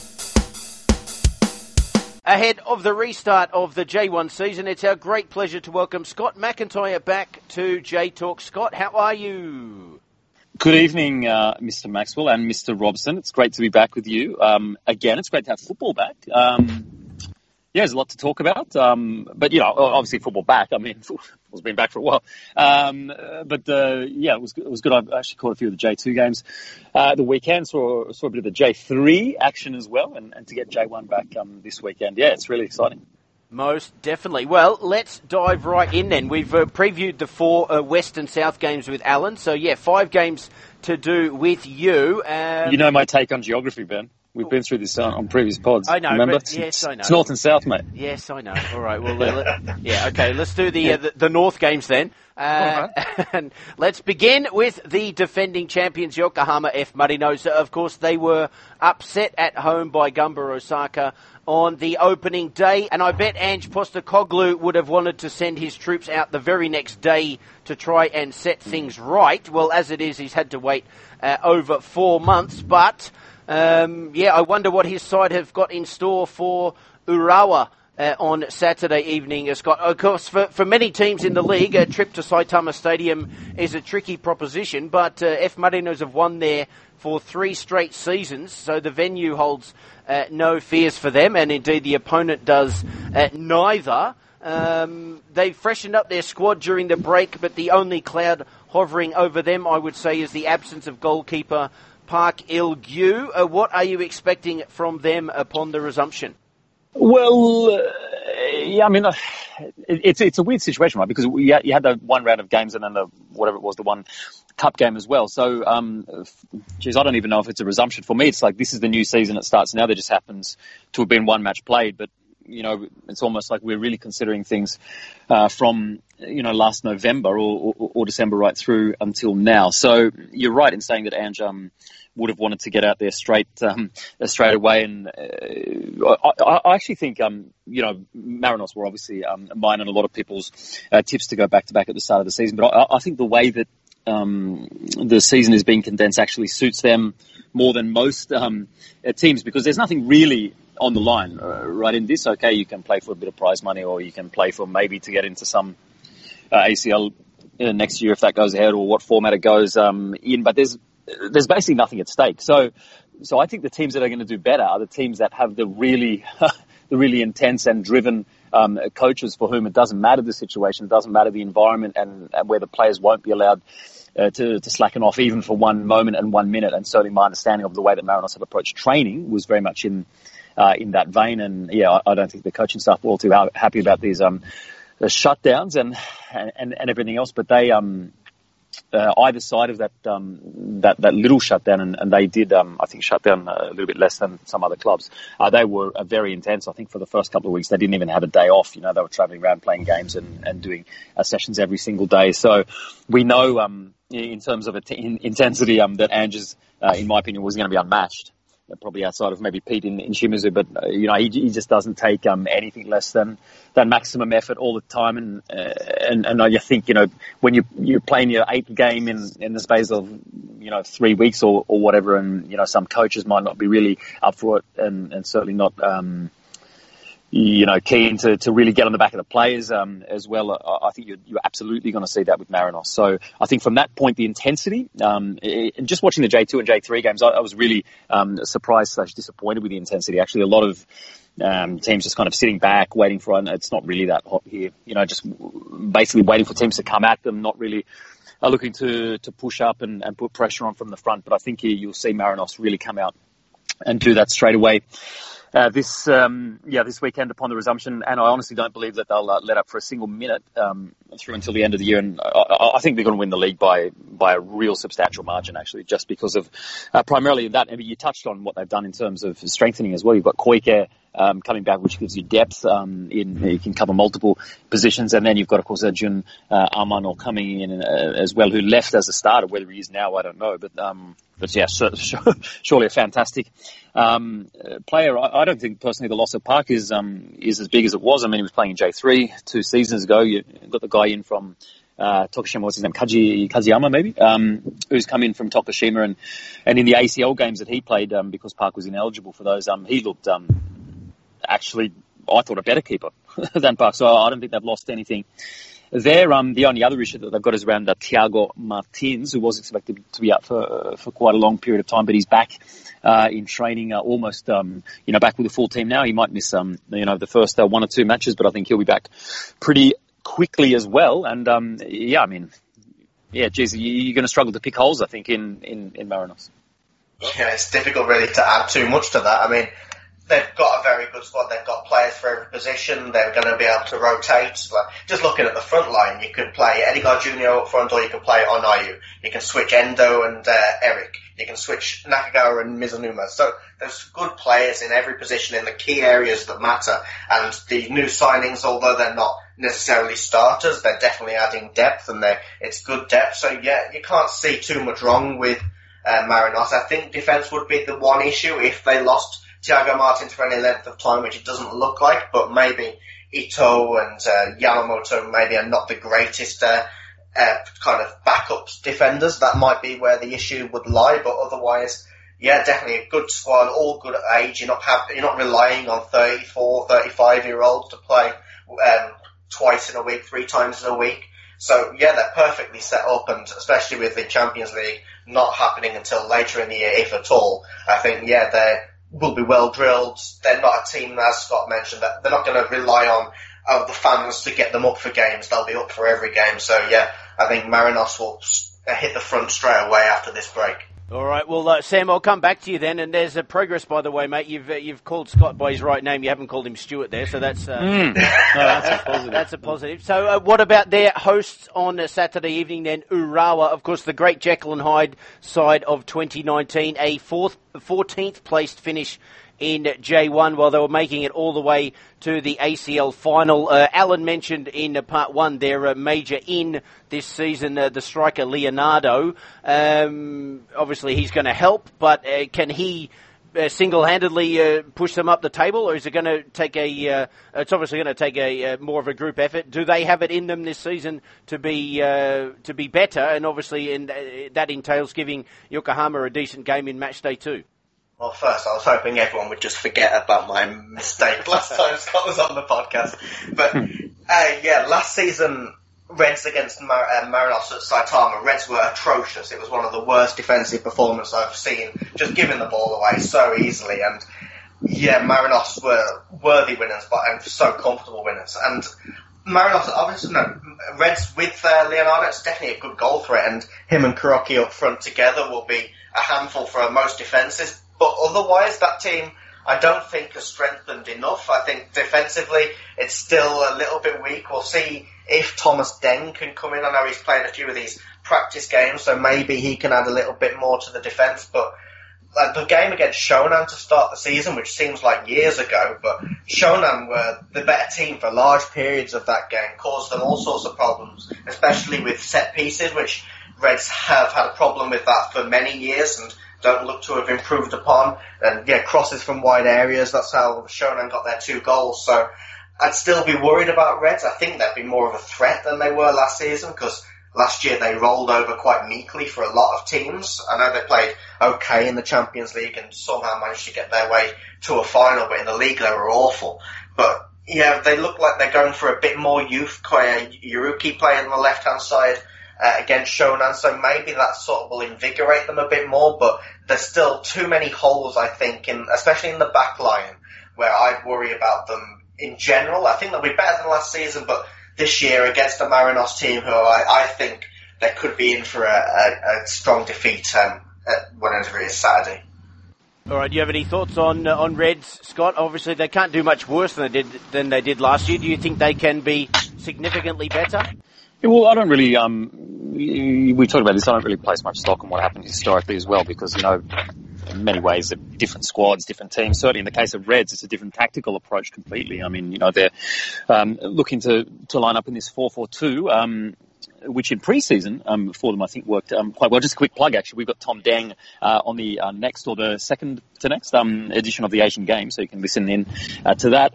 Ahead of the restart of the J1 season, it's our great pleasure to welcome Scott McIntyre back to J-Talk. Scott, how are you? Good evening, Mr. Maxwell and Mr. Robson. It's great to be back with you. Again, it's great to have football back. There's a lot to talk about. But, obviously football back. I mean, football's been back for a while. It was good. I actually caught a few of the J2 games the weekend. Saw a bit of the J3 action as well. And to get J1 back this weekend, it's really exciting. Most definitely. Well, let's dive right in then. We've previewed the 4 West and South games with Alan. So, 5 games to do with you. You know my take on geography, Ben. We've been through this on previous pods. I know, remember? Yes, I know. It's north and south, mate. Yes, I know. All right, well, okay, let's do the North games then. And let's begin with the defending champions, Yokohama F. Marinos. Of course, they were upset at home by Gamba Osaka on the opening day, and I bet Ange Postecoglou would have wanted to send his troops out the very next day to try and set things right. Well, as it is, he's had to wait over 4 months, but I wonder what his side have got in store for Urawa on Saturday evening, Scott. Of course, for many teams in the league, a trip to Saitama Stadium is a tricky proposition, but F. Marinos have won there for 3 straight seasons, so the venue holds no fears for them, and indeed the opponent does neither. They freshened up their squad during the break, but the only cloud hovering over them, I would say, is the absence of goalkeeper Park Il-gyu. What are you expecting from them upon the resumption? Well, it's a weird situation, right? Because you had the one round of games and then the one cup game as well. So, I don't even know if it's a resumption. For me, it's like this is the new season. It starts now. There just happens to have been one match played, but it's almost like we're really considering things from last November or December right through until now. So you're right in saying that Ange would have wanted to get out there straight away, and I actually think Marinos were obviously mine and a lot of people's tips to go back to back at the start of the season. But I think the way that the season is being condensed actually suits them more than most teams, because there's nothing really on the line, right? In this, okay, you can play for a bit of prize money, or you can play for maybe to get into some ACL next year if that goes ahead, or what format it goes in. But there's there's basically nothing at stake. So I think the teams that are going to do better are the teams that have the really intense and driven coaches for whom it doesn't matter the situation, it doesn't matter the environment, and where the players won't be allowed to slacken off even for 1 moment and 1 minute. And certainly my understanding of the way that Marinos have approached training was very much in that vein. And yeah, I don't think the coaching staff were all too happy about these the shutdowns and everything else. But they either side of that little shutdown, and they did I think shut down a little bit less than some other clubs. They were very intense. I think for the first couple of weeks they didn't even have a day off. You know, they were travelling around playing games and doing sessions every single day. So we know in terms of intensity that Ange's, in my opinion, was going to be unmatched. Probably outside of maybe Pete in Shimizu, but he just doesn't take anything less than maximum effort all the time. And I think when you're playing your 8th game in the space of 3 weeks or whatever, and some coaches might not be really up for it, and certainly not keen to really get on the back of the players as well. I think you're absolutely going to see that with Marinos. So I think from that point, the intensity, and just watching the J2 and J3 games, I was really surprised/disappointed with the intensity. Actually, a lot of teams just kind of sitting back, waiting for, and it's not really that hot here, just basically waiting for teams to come at them, not really looking to push up and put pressure on from the front. But I think you'll see Marinos really come out and do that straight away. This weekend upon the resumption, and I honestly don't believe that they'll let up for a single minute through until the end of the year. And I think they're going to win the league by a real substantial margin, actually, just because of primarily that. I mean, you touched on what they've done in terms of strengthening as well. You've got Koike coming back, which gives you depth. You can cover multiple positions, and then you've got, of course, Jun Armanol coming in as well, who left as a starter. Whether he is now, I don't know, but yeah, surely a fantastic player. I don't think personally the loss of Park is as big as it was. I mean, he was playing in J3 2 seasons ago. You got the guy in from Tokushima, what's his name, Kazuyama maybe, who's come in from Tokushima, and in the ACL games that he played, because Park was ineligible for those, he looked actually, I thought, a better keeper than Park. So I don't think they've lost anything there. The only other issue that they've got is around Thiago Martins, who was expected to be out for quite a long period of time, but he's back in training, almost back with the full team now. He might miss the first 1 or 2 matches, but I think he'll be back pretty quickly as well. And you're going to struggle to pick holes, I think, in Marinos. Yeah, it's difficult really to add too much to that. I mean, they've got a very good squad. They've got players for every position. They're going to be able to rotate. Like, just looking at the front line, you could play Edgar Jr. up front, or you can play Onayu. You can switch Endo and Eric. You can switch Nakagawa and Mizunuma. So there's good players in every position in the key areas that matter. And the new signings, although they're not necessarily starters, they're definitely adding depth, and it's good depth. So yeah, you can't see too much wrong with Marinos. I think defence would be the one issue if they lost Thiago Martins for any length of time, which it doesn't look like, but maybe Ito and Yamamoto maybe are not the greatest kind of backup defenders. That might be where the issue would lie, but otherwise, yeah, definitely a good squad, all good at age. You're not relying on 34, 35-year-olds to play twice in a week, 3 times in a week. So yeah, they're perfectly set up, and especially with the Champions League not happening until later in the year, if at all, I think they will be well drilled. They're not a team, as Scott mentioned, that they're not going to rely on the fans to get them up for games. They'll be up for every game. So yeah, I think Marinos will hit the front straight away after this break. All right, well, Sam, I'll come back to you then. And there's a progress, by the way, mate. You've called Scott by his right name. You haven't called him Stuart there, so that's no, that's a positive. That's a positive. So, what about their hosts on Saturday evening then? Urawa, of course, the great Jekyll and Hyde side of 2019, a 14th placed finish in J1 while they were making it all the way to the ACL final. Alan mentioned in part 1 their major in this season, the striker Leonardo. Obviously he's going to help, but can he single-handedly push them up the table, or is it going to take it's obviously going to take a more of a group effort? Do they have it in them this season to be better? And obviously that entails giving Yokohama a decent game in match day 2. Well, first, I was hoping everyone would just forget about my mistake last time Scott was on the podcast. But, last season, Reds against Marinos at Saitama, Reds were atrocious. It was one of the worst defensive performances I've seen, just giving the ball away so easily. And yeah, Marinos were worthy winners, and so comfortable winners. And Marinos, obviously, Reds with Leonardo, it's definitely a good goal threat, and him and Kuroki up front together will be a handful for most defences. But otherwise, that team, I don't think has strengthened enough. I think defensively, it's still a little bit weak. We'll see if Thomas Deng can come in. I know he's played a few of these practice games, so maybe he can add a little bit more to the defence. But the game against Shonan to start the season, which seems like years ago, but Shonan were the better team for large periods of that game, caused them all sorts of problems, especially with set pieces, which Reds have had a problem with that for many years and don't look to have improved upon. And yeah, crosses from wide areas, that's how Shonan got their 2 goals. So I'd still be worried about Reds. I think they'd be more of a threat than they were last season, because last year they rolled over quite meekly for a lot of teams. I know they played okay in the Champions League and somehow managed to get their way to a final, but in the league they were awful. But yeah, they look like they're going for a bit more youth. Yuruki playing on the left-hand side against Shonan, so maybe that sort of will invigorate them a bit more, but there's still too many holes, I think, especially in the back line, where I'd worry about them in general. I think they'll be better than last season, but this year against the Marinos team, who I think they could be in for a strong defeat whenever it is Saturday. All right, do you have any thoughts on Reds, Scott? Obviously, they can't do much worse than they did last year. Do you think they can be significantly better? Yeah, well, I don't really, we talked about this, I don't really place much stock on what happened historically as well, because, in many ways, they're different squads, different teams. Certainly in the case of Reds, it's a different tactical approach completely. I mean, they're looking to line up in this 4-4-2, which in pre-season for them, I think, worked quite well. Just a quick plug, actually. We've got Tom Deng on the next or the second to next edition of the Asian Games, so you can listen in to that.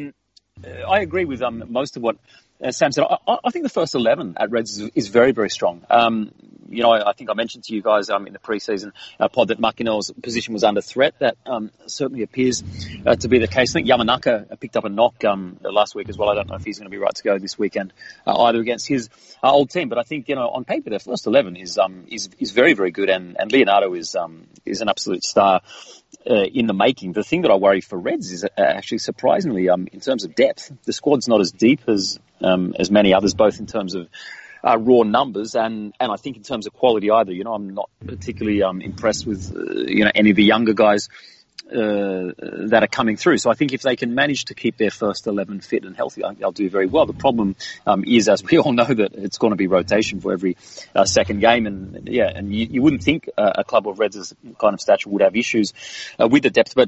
I agree with most of what Sam said. I think the first 11 at Reds is very, very strong. I think I mentioned to you guys in the pre-season pod that Makino's position was under threat. That certainly appears to be the case. I think Yamanaka picked up a knock last week as well. I don't know if he's going to be right to go this weekend either against his old team. But I think on paper their first 11 is very, very good, and Leonardo is an absolute star in the making. The thing that I worry for Reds is actually surprisingly in terms of depth. The squad's not as deep as many others, both in terms of raw numbers and I think in terms of quality either. I'm not particularly impressed with any of the younger guys that are coming through. So I think if they can manage to keep their first 11 fit and healthy, I think they'll do very well. The problem is, as we all know, that it's going to be rotation for every second game, and you wouldn't think a club of Reds' kind of stature would have issues with the depth, but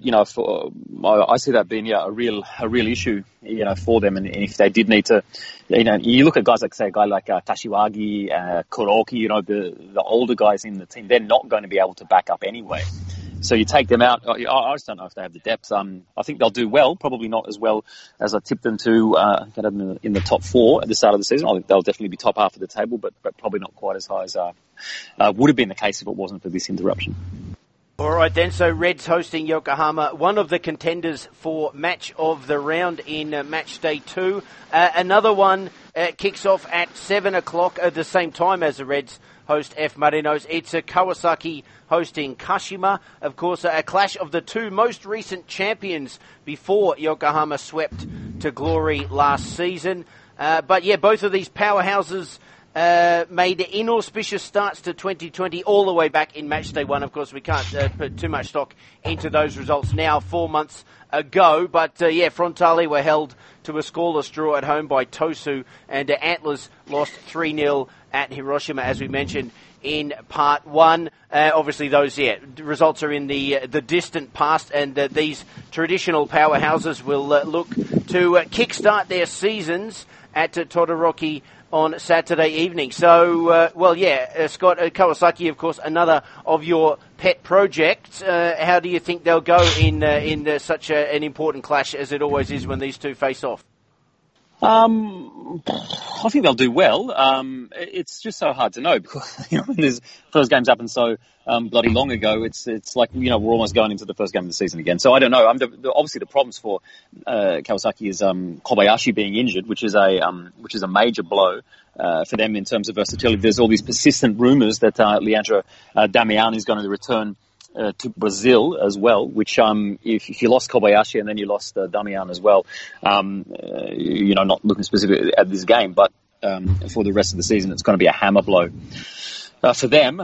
I see that being a real issue for them. And if they did need to, you look at guys like, say, a guy like Kashiwagi, Kuroki, the older guys in the team, they're not going to be able to back up anyway. So you take them out. I just don't know if they have the depth. I think they'll do well, probably not as well as I tipped them to get them in the top 4 at the start of the season. I think they'll definitely be top half of the table, but probably not quite as high as would have been the case if it wasn't for this interruption. All right then, so Reds hosting Yokohama, one of the contenders for match of the round in match day 2. Another one kicks off at 7 o'clock at the same time as the Reds host F. Marinos. It's Kawasaki hosting Kashima. Of course, a clash of the 2 most recent champions before Yokohama swept to glory last season. But yeah, both of these powerhouses made inauspicious starts to 2020 all the way back in match day 1. Of course, we can't put too much stock into those results now, 4 months ago. But Frontale were held to a scoreless draw at home by Tosu, and Antlers lost 3-0 at Hiroshima, as we mentioned in part 1. Obviously, those results are in the distant past, and these traditional powerhouses will look to kickstart their seasons at Todoroki on Saturday evening. So, Scott, Kawasaki, of course, another of your pet projects. How do you think they'll go in such an important clash as it always is when these two face off? I think they'll do well. It's just so hard to know because when this first game's happened so bloody long ago, it's like we're almost going into the first game of the season again. So I don't know. Obviously, the problems for Kawasaki is Kobayashi being injured, which is a major blow for them in terms of versatility. There's all these persistent rumours that Leandro Damian is going to return to Brazil as well, which if you lost Kobayashi and then you lost Damian as well, not looking specifically at this game, but for the rest of the season, it's going to be a hammer blow for them.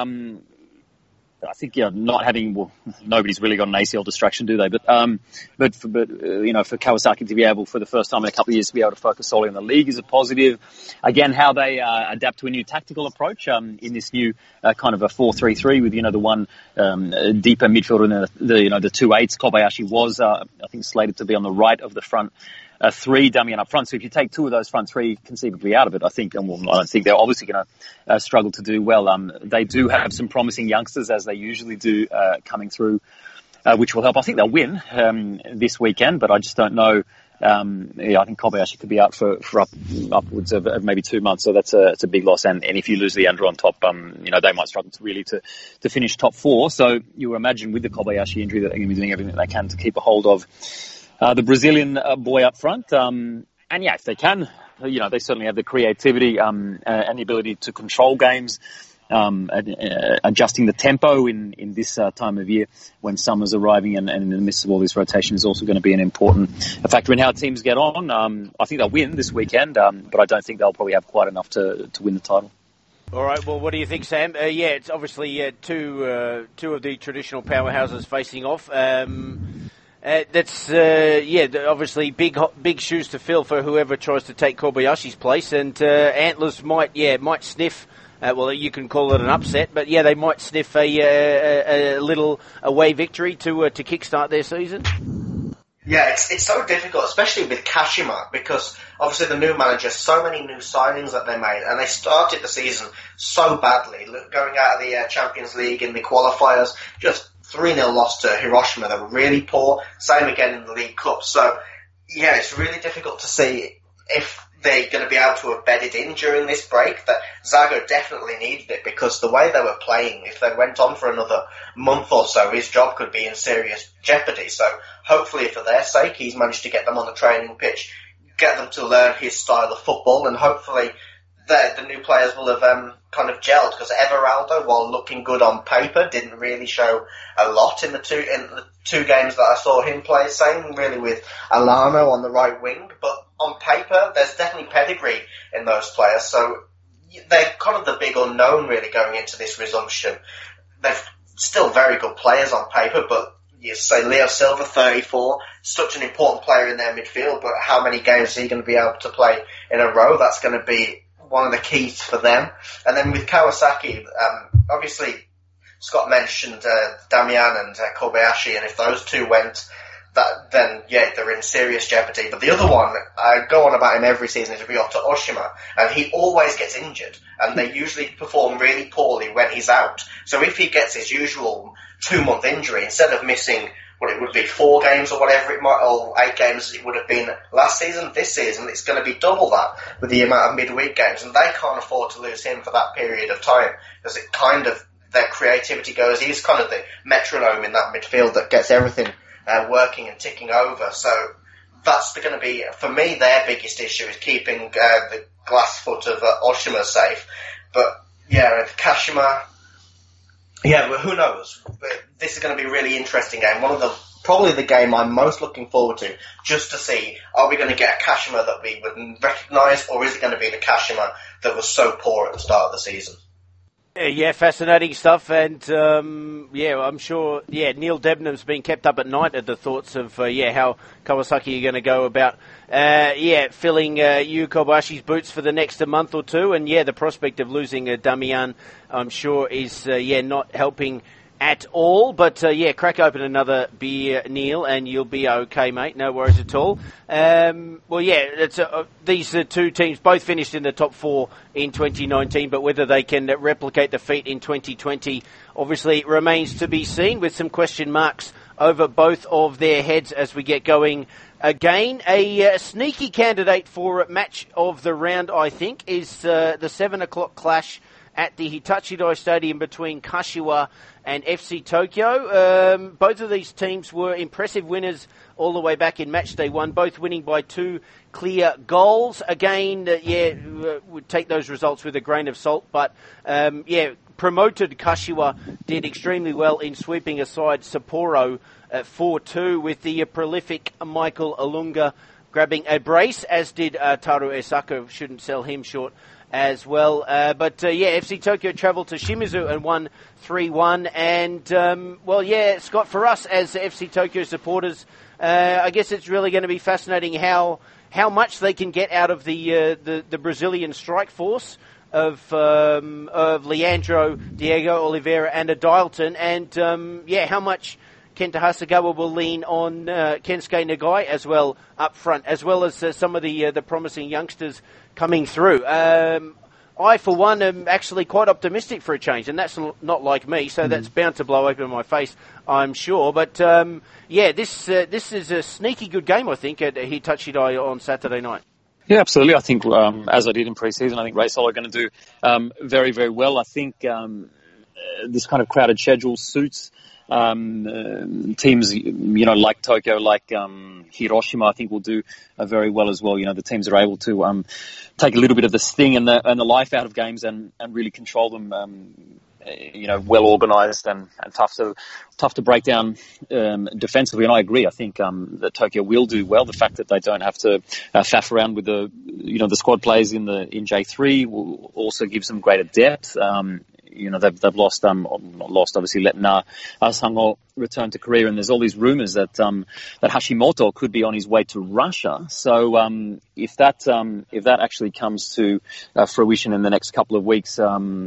I think not having nobody's really got an ACL distraction, do they? But for Kawasaki to be able for the first time in a couple of years to be able to focus solely on the league is a positive. Again, how they adapt to a new tactical approach in this new kind of a 4-3-3 with the one deeper midfielder and the 2 8s. Kobayashi was I think slated to be on the right of the front. 3 Damian up front. So if you take 2 of those front 3 conceivably out of it, I don't think they're obviously going to struggle to do well. They do have some promising youngsters, as they usually do, coming through, which will help. I think they'll win this weekend, but I just don't know. I think Kobayashi could be out for upwards of maybe 2 months, so that's a big loss. And if you lose Leandro on top, they might struggle to finish top 4. So you would imagine with the Kobayashi injury that they're going to be doing everything they can to keep a hold of the Brazilian boy up front. If they can, they certainly have the creativity and the ability to control games, adjusting the tempo in this time of year when summer's arriving and in the midst of all this rotation is also going to be an important factor in how teams get on. I think they'll win this weekend, but I don't think they'll probably have quite enough to win the title. All right, well, what do you think, Sam? It's obviously two of the traditional powerhouses facing off. That's obviously big shoes to fill for whoever tries to take Kobayashi's place, and Antlers might sniff. You can call it an upset, but they might sniff a little away victory to kickstart their season. Yeah, it's so difficult, especially with Kashima, because obviously the new manager, so many new signings that they made, and they started the season so badly, going out of the Champions League in the qualifiers, just 3-0 loss to Hiroshima. They were really poor. Same again in the League Cup. So, it's really difficult to see if they're going to be able to have bedded in during this break. That Zago definitely needed it, because the way they were playing, if they went on for another month or so, his job could be in serious jeopardy. So hopefully for their sake, he's managed to get them on the training pitch, get them to learn his style of football, and hopefully the new players will have kind of gelled, because Everaldo, while looking good on paper, didn't really show a lot in the two games that I saw him play. Same really with Alano on the right wing, but on paper there's definitely pedigree in those players, so they're kind of the big unknown really going into this resumption. They're still very good players on paper, but you say Leo Silva, 34, such an important player in their midfield, but how many games is he going to be able to play in a row? That's going to be one of the keys for them. And then with Kawasaki, obviously Scott mentioned Damian and Kobayashi, and if those two went, then they're in serious jeopardy. But the other one, I go on about him every season, is Ryota Oshima, and he always gets injured, and they usually perform really poorly when he's out. So if he gets his usual 2-month injury, instead of missing it would be 4 games or whatever it might, or 8 games as it would have been last season, this season it's going to be double that with the amount of midweek games, and they can't afford to lose him for that period of time, because it kind of, their creativity goes, he's kind of the metronome in that midfield that gets everything working and ticking over. So that's going to be, for me, their biggest issue is keeping the glass foot of Oshima safe. But Kashima, who knows? But this is going to be a really interesting game. Probably the game I'm most looking forward to, just to see, are we going to get a Kashima that we would recognise, or is it going to be the Kashima that was so poor at the start of the season? Fascinating stuff, and I'm sure Neil Debnam's been kept up at night at the thoughts of how Kawasaki are going to go about filling Yu Kobayashi's boots for the next month or two, and the prospect of losing Damian, I'm sure, is not helping at all. But crack open another beer, Neil, and you'll be okay, mate. No worries at all. These two teams both finished in the top 4 in 2019, but whether they can replicate the feat in 2020 obviously remains to be seen, with some question marks over both of their heads as we get going Again, a sneaky candidate for match of the round, I think, is the 7 o'clock clash at the Hitachi Dai Stadium between Kashiwa and FC Tokyo. Both of these teams were impressive winners all the way back in match day 1, both winning by 2 clear goals. Again, would take those results with a grain of salt, but promoted Kashiwa did extremely well in sweeping aside Sapporo 4-2 with the prolific Michael Alunga grabbing a brace, as did Taru Esaka. Shouldn't sell him short as well. FC Tokyo travelled to Shimizu and won 3-1. And, Scott, for us as FC Tokyo supporters, I guess it's really going to be fascinating how much they can get out of the Brazilian strike force of Leandro, Diego Oliveira and Dialton, and how much Kenta Hasegawa will lean on Kensuke Nagai as well up front, as well as some of the promising youngsters coming through. I, for one, am actually quite optimistic for a change, and that's not like me, so that's bound to blow open my face, I'm sure. But, this is a sneaky good game, I think, at Hitachi Dai on Saturday night. Yeah, absolutely. I think, as I did in pre-season, I think Reysol are going to do very, very well. I think this kind of crowded schedule suits teams, like Tokyo, like Hiroshima, I think will do very well as well. The teams are able to take a little bit of the sting and the life out of games and really control them. Well organised and tough to break down defensively. And I agree. I think that Tokyo will do well. The fact that they don't have to faff around with the squad players in J3 will also gives them greater depth. They've lost, obviously, let Na Sango return to Korea, and there's all these rumours that Hashimoto could be on his way to Russia. So if that actually comes to fruition in the next couple of weeks,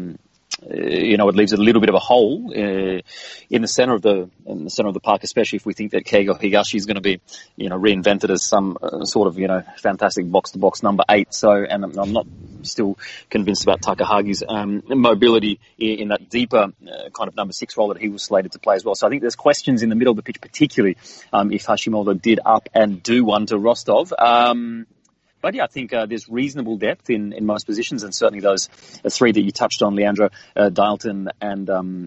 it leaves a little bit of a hole in the center of the park, especially if we think that Keigo Higashi is going to be, reinvented as some sort of, fantastic box-to-box number 8. So, and I'm not still convinced about Takahagi's mobility in that deeper kind of number 6 role that he was slated to play as well. So I think there's questions in the middle of the pitch, particularly if Hashimoto did up and do one to Rostov. But yeah, I think there's reasonable depth in most positions, and certainly those 3 that you touched on, Leandro, Dialton, and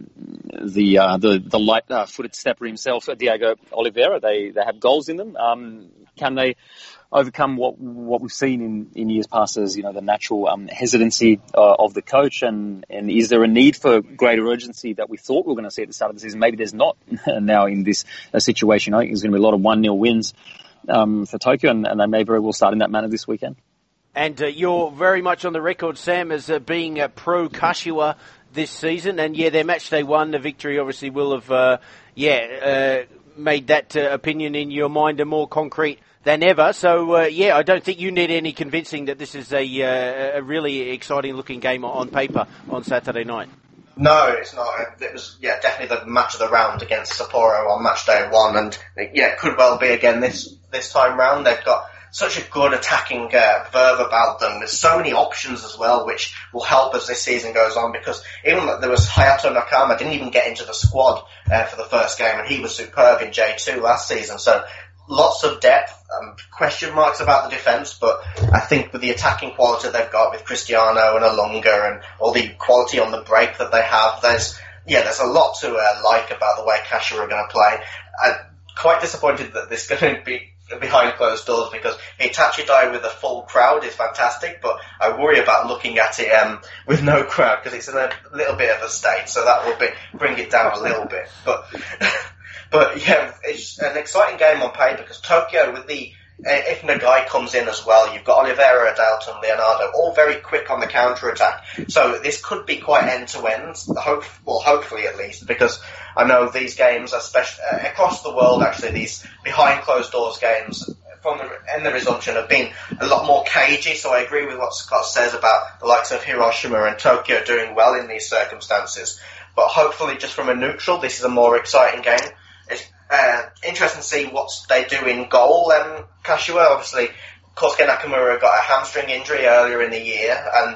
the light-footed stepper himself, Diego Oliveira. They have goals in them. Can they overcome what we've seen in years past as the natural hesitancy of the coach, and is there a need for greater urgency that we thought we were going to see at the start of the season? Maybe there's not now in this situation. I think there's going to be a lot of 1-0 wins for Tokyo, and they may very well start in that manner this weekend. And you're very much on the record, Sam, as being pro Kashiwa this season. And their match day 1, the victory obviously will have made that opinion in your mind a more concrete than ever. So I don't think you need any convincing that this is a really exciting looking game on paper on Saturday night. No, it's not. It was, definitely the match of the round against Sapporo on match day 1, and it could well be again this time round. They've got such a good attacking verve about them. There's so many options as well, which will help as this season goes on, because even there was Hayato Nakama didn't even get into the squad for the first game, and he was superb in J2 last season. So lots of depth, question marks about the defence, but I think with the attacking quality they've got with Cristiano and Alunga and all the quality on the break that they have, there's a lot to like about the way Kashiwa are going to play. I'm quite disappointed that this is going to be behind closed doors, because Hitachi Dai with a full crowd is fantastic, but I worry about looking at it with no crowd, because it's in a little bit of a state, so that will bring it down a little bit. But it's an exciting game on paper, because Tokyo, with if Nagai comes in as well, you've got Oliveira, Dalton, Leonardo, all very quick on the counter-attack. So this could be quite end-to-end, hopefully at least, because I know these games, especially across the world actually, these behind-closed-doors games in the resumption have been a lot more cagey, so I agree with what Scott says about the likes of Hiroshima and Tokyo doing well in these circumstances. But hopefully, just from a neutral, this is a more exciting game. It's interesting to see what they do in goal. Kashiwa, obviously, Kosuke Nakamura got a hamstring injury earlier in the year, and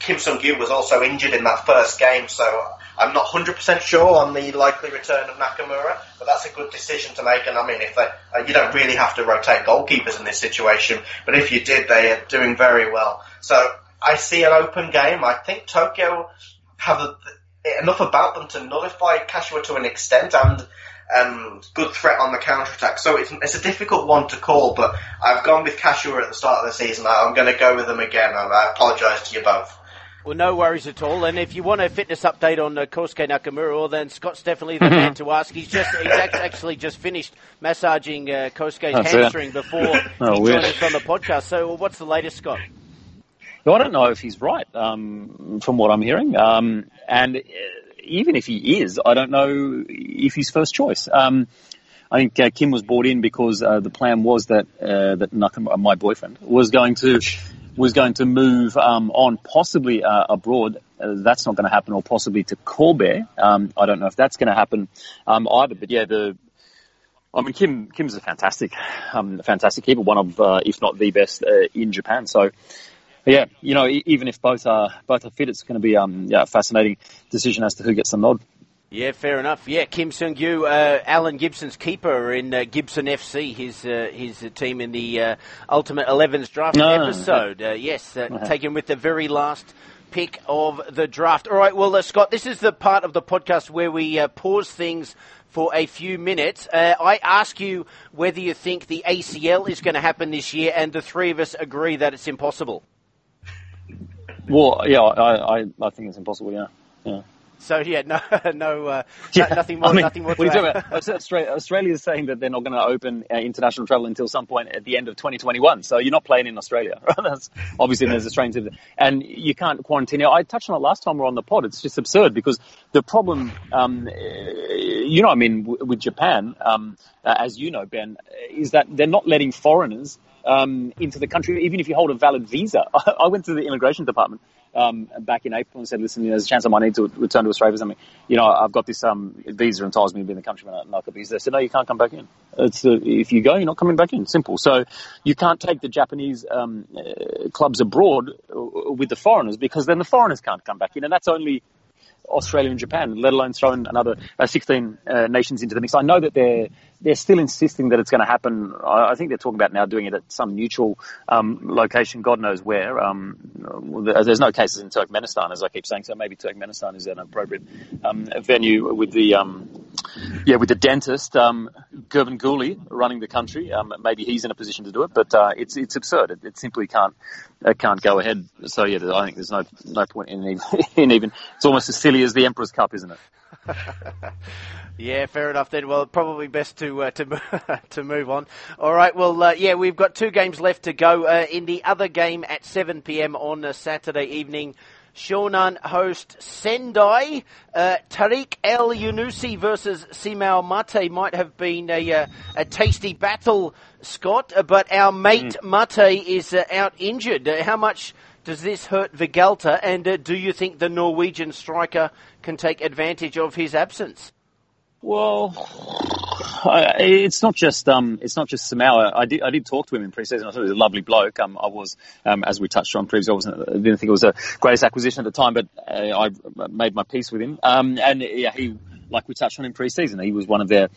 Kim Sung-gyu was also injured in that first game, so I'm not 100% sure on the likely return of Nakamura, but that's a good decision to make. And I mean, if you don't really have to rotate goalkeepers in this situation, but if you did, they are doing very well. So I see an open game. I think Tokyo have enough about them to nullify Kashiwa to an extent, and good threat on the counter-attack. So it's a difficult one to call, but I've gone with Kashiwa at the start of the season. I'm going to go with them again. I apologise to you both. Well, no worries at all. And if you want a fitness update on Kosuke Nakamura, well, then Scott's definitely the man to ask. He's actually just finished massaging Kosuke's hamstring before he joined us on the podcast. So what's the latest, Scott? Well, I don't know if he's right, from what I'm hearing. And even if he is, I don't know if he's first choice. I think Kim was brought in because the plan was that Nakamura, my boyfriend, was going to move on, possibly abroad. That's not going to happen, or possibly to Kobe. I don't know if that's going to happen either. But yeah, Kim's a fantastic keeper, one of, if not the best in Japan. So yeah, even if both are fit, it's going to be a fascinating decision as to who gets the nod. Yeah, fair enough. Yeah, Kim Sung-gyu, Alan Gibson's keeper in Gibson FC, his team in the Ultimate 11's draft episode. Yes, taken with the very last pick of the draft. All right, well, Scott, this is the part of the podcast where we pause things for a few minutes. I ask you whether you think the ACL is going to happen this year, and the three of us agree that it's impossible. Well, yeah, I think it's impossible, yeah. So, yeah, nothing more. Nothing more what are you talking about? Australia is saying that they're not going to open international travel until some point at the end of 2021. So you're not playing in Australia. Right? Obviously, there's a strange... And you can't quarantine. I touched on it last time we were on the pod. It's just absurd because the problem, with Japan, as you know, Ben, is that they're not letting foreigners into the country, even if you hold a valid visa. I went to the immigration department back in April and said, listen, there's a chance I might need to return to Australia for something. I've got this visa and tells me to be in the country for a couple of years. They said, no, you can't come back in. If you go, you're not coming back in. Simple. So you can't take the Japanese clubs abroad with the foreigners, because then the foreigners can't come back in. And that's only Australia and Japan, let alone throwing another 16 nations into the mix. I know that they're still insisting that it's going to happen. I think they're talking about now doing it at some neutral location, God knows where. There's no cases in Turkmenistan, as I keep saying, so maybe Turkmenistan is an appropriate venue with the dentist, Gurban Guli, running the country. Maybe he's in a position to do it, but it's absurd. It simply can't go ahead. So yeah, I think there's no point in even. It's almost as silly as the Emperor's Cup, isn't it? Yeah, fair enough then. Well, probably best to move on. All right, well, we've got 2 games left to go. In the other game at 7 p.m. on Saturday evening, Shonan host Sendai. Tariq El Yunusi versus Simao Mate might have been a tasty battle, Scott, but our mate Mate is out injured. How much does this hurt Vigalta, and do you think the Norwegian striker can take advantage of his absence? Well, it's not just Simao. I did talk to him in pre-season. I thought he was a lovely bloke. I was, as we touched on previously, I didn't think it was the greatest acquisition at the time, but I made my peace with him. He, like we touched on in pre-season, he was one of their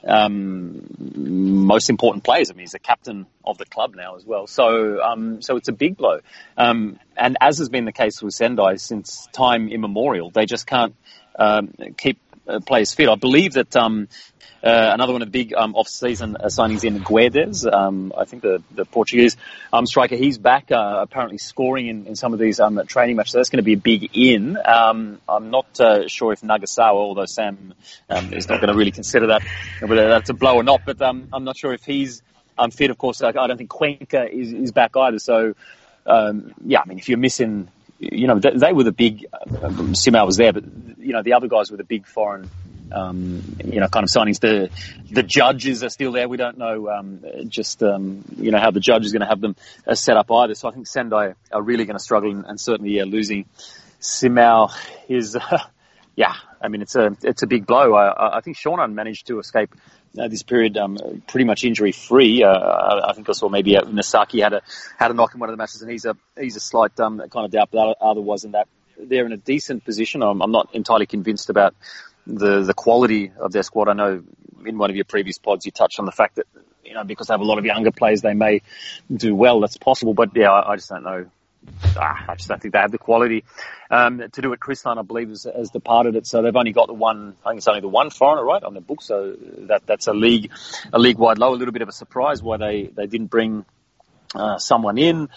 most important players. I mean, he's the captain of the club now as well. So it's a big blow. And as has been the case with Sendai since time immemorial, they just can't keep players fit. I believe that another one of the big off-season signings in Guedes, I think the Portuguese striker, he's back apparently scoring in some of these training matches. So that's going to be a big in. I'm not sure if Nagasawa, although Sam is not going to really consider that, whether that's a blow or not, but I'm not sure if he's fit. Of course, I don't think Cuenca is back either. So, if you're missing... they were the big, Simao was there, but, the other guys were the big foreign, kind of signings. The judges are still there. We don't know, how the judge is going to have them set up either. So I think Sendai are really going to struggle, and certainly, losing Simao is yeah, I mean, it's a big blow. I think Shonan managed to escape this period pretty much injury free. I think I saw maybe Misaki had a knock in one of the matches, and he's a slight kind of doubt, but otherwise than that, they're in a decent position. I'm not entirely convinced about the quality of their squad. I know in one of your previous pods you touched on the fact that, because they have a lot of younger players, they may do well. That's possible, but yeah, I just don't know. I just don't think they have the quality to do it. Chris Hunt, I believe, has departed it, so they've only got I think it's only the one foreigner, right, on their book. So that's a league-wide low. A little bit of a surprise why they didn't bring someone in.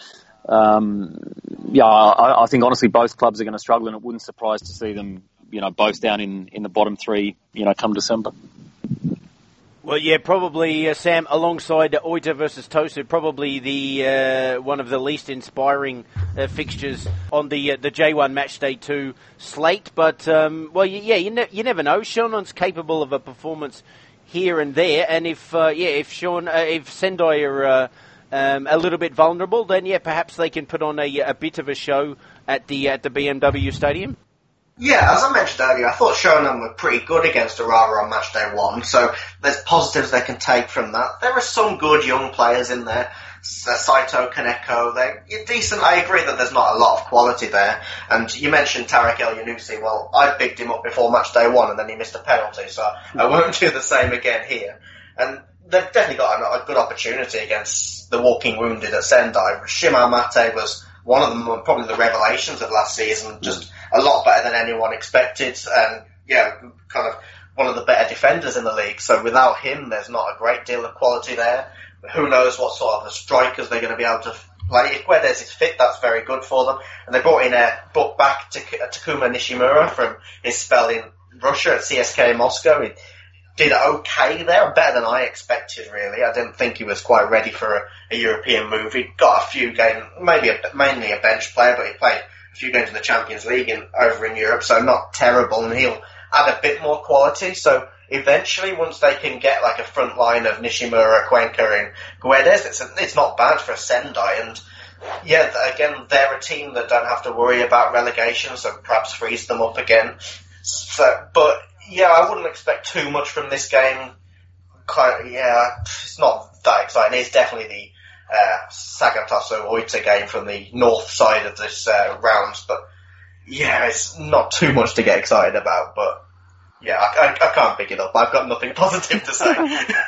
I think honestly both clubs are going to struggle, and it wouldn't surprise to see them, both down in the bottom three, come December. Well, yeah, probably, Sam, alongside Oita versus Tosu, probably the one of the least inspiring fixtures on the J1 Matchday 2 slate. But, you never know. Shonon's capable of a performance here and there. And if Sendai are a little bit vulnerable, then, perhaps they can put on a bit of a show at the BMW Stadium. Yeah, as I mentioned earlier, I thought Shonan were pretty good against Urara on match day 1, so there's positives they can take from that. There are some good young players in there. Saito, Kaneko, they're decent. I agree that there's not a lot of quality there. And you mentioned Tarek El Yunusi. Well, I bigged him up before match day 1 and then he missed a penalty, so I won't do the same again here. And they've definitely got a good opportunity against the walking wounded at Sendai. Shima Mate was one of them, probably the revelations of last season, just a lot better than anyone expected, and kind of one of the better defenders in the league. So without him, there's not a great deal of quality there. Who knows what sort of strikers they're going to be able to play. If Guedes is fit, that's very good for them. And they brought in back Takuma Nishimura from his spell in Russia at CSKA Moscow. He did okay there, better than I expected, really. I didn't think he was quite ready for a European move. He got a few games, mainly a bench player, but he played a few games in the Champions League over in Europe, so not terrible, and he'll add a bit more quality. So eventually, once they can get like a front line of Nishimura, Cuenca, and Guedes, it's not bad for Sendai. And again, they're a team that don't have to worry about relegation, so perhaps frees them up again. I wouldn't expect too much from this game. It's not that exciting. It's definitely the Sagantoso Oita game from the north side of this round, but it's not too much to get excited about. But I can't pick it up. I've got nothing positive to say.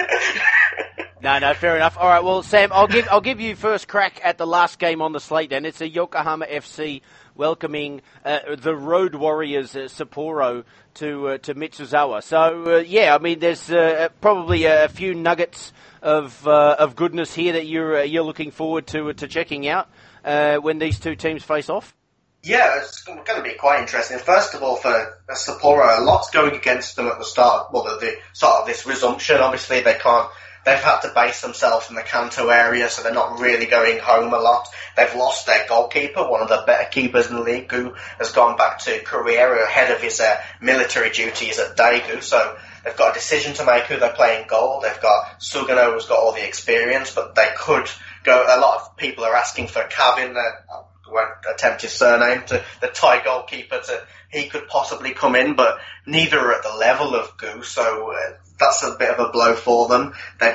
No, fair enough. All right, well, Sam, I'll give you first crack at the last game on the slate. Then it's a Yokohama FC welcoming the Road Warriors Sapporo to Mitsuzawa. So there's probably a few nuggets of goodness here that you're looking forward to checking out when these two teams face off. Yeah, it's going to be quite interesting. First of all, for Sapporo, a lot's going against them at the start. Well, the start of this resumption. Obviously, they've had to base themselves in the Kanto area, so they're not really going home a lot. They've lost their goalkeeper, one of the better keepers in the league, who has gone back to Korea ahead of his military duties at Daegu. So they've got a decision to make who they play in goal. They've got Sugano, who's got all the experience, but they could go. A lot of people are asking for Kavin, I won't attempt his surname, to the Thai goalkeeper. He could possibly come in, but neither are at the level of Gu, so that's a bit of a blow for them. They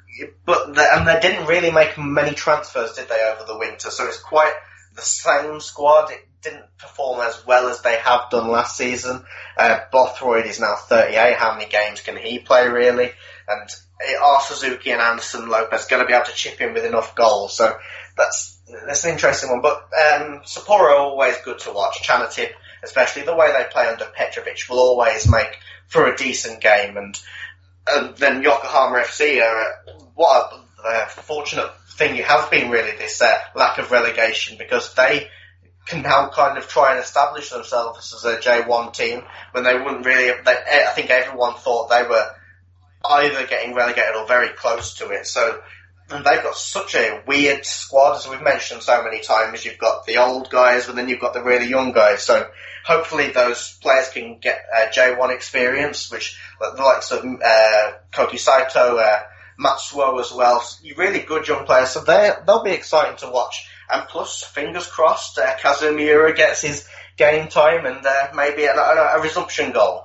didn't really make many transfers, did they, over the winter? So it's quite the same squad. It didn't perform as well as they have done last season. Bothroyd is now 38. How many games can he play, really? And are Suzuki and Anderson Lopez going to be able to chip in with enough goals? So that's an interesting one. But Sapporo are always good to watch. Chanatip, especially the way they play under Petrovic, will always make for a decent game. And then Yokohama FC what a fortunate thing you have been, really, this lack of relegation, because they can now kind of try and establish themselves as a J1 team when they wouldn't really. I think everyone thought they were either getting relegated or very close to it. So they've got such a weird squad, as we've mentioned so many times. You've got the old guys, but then you've got the really young guys. So hopefully those players can get J1 experience, which the likes of Koki Saito, Matsuo as well. Really good young players. So they'll be exciting to watch. And plus, fingers crossed, Kazumi Miura gets his game time and maybe a resumption goal.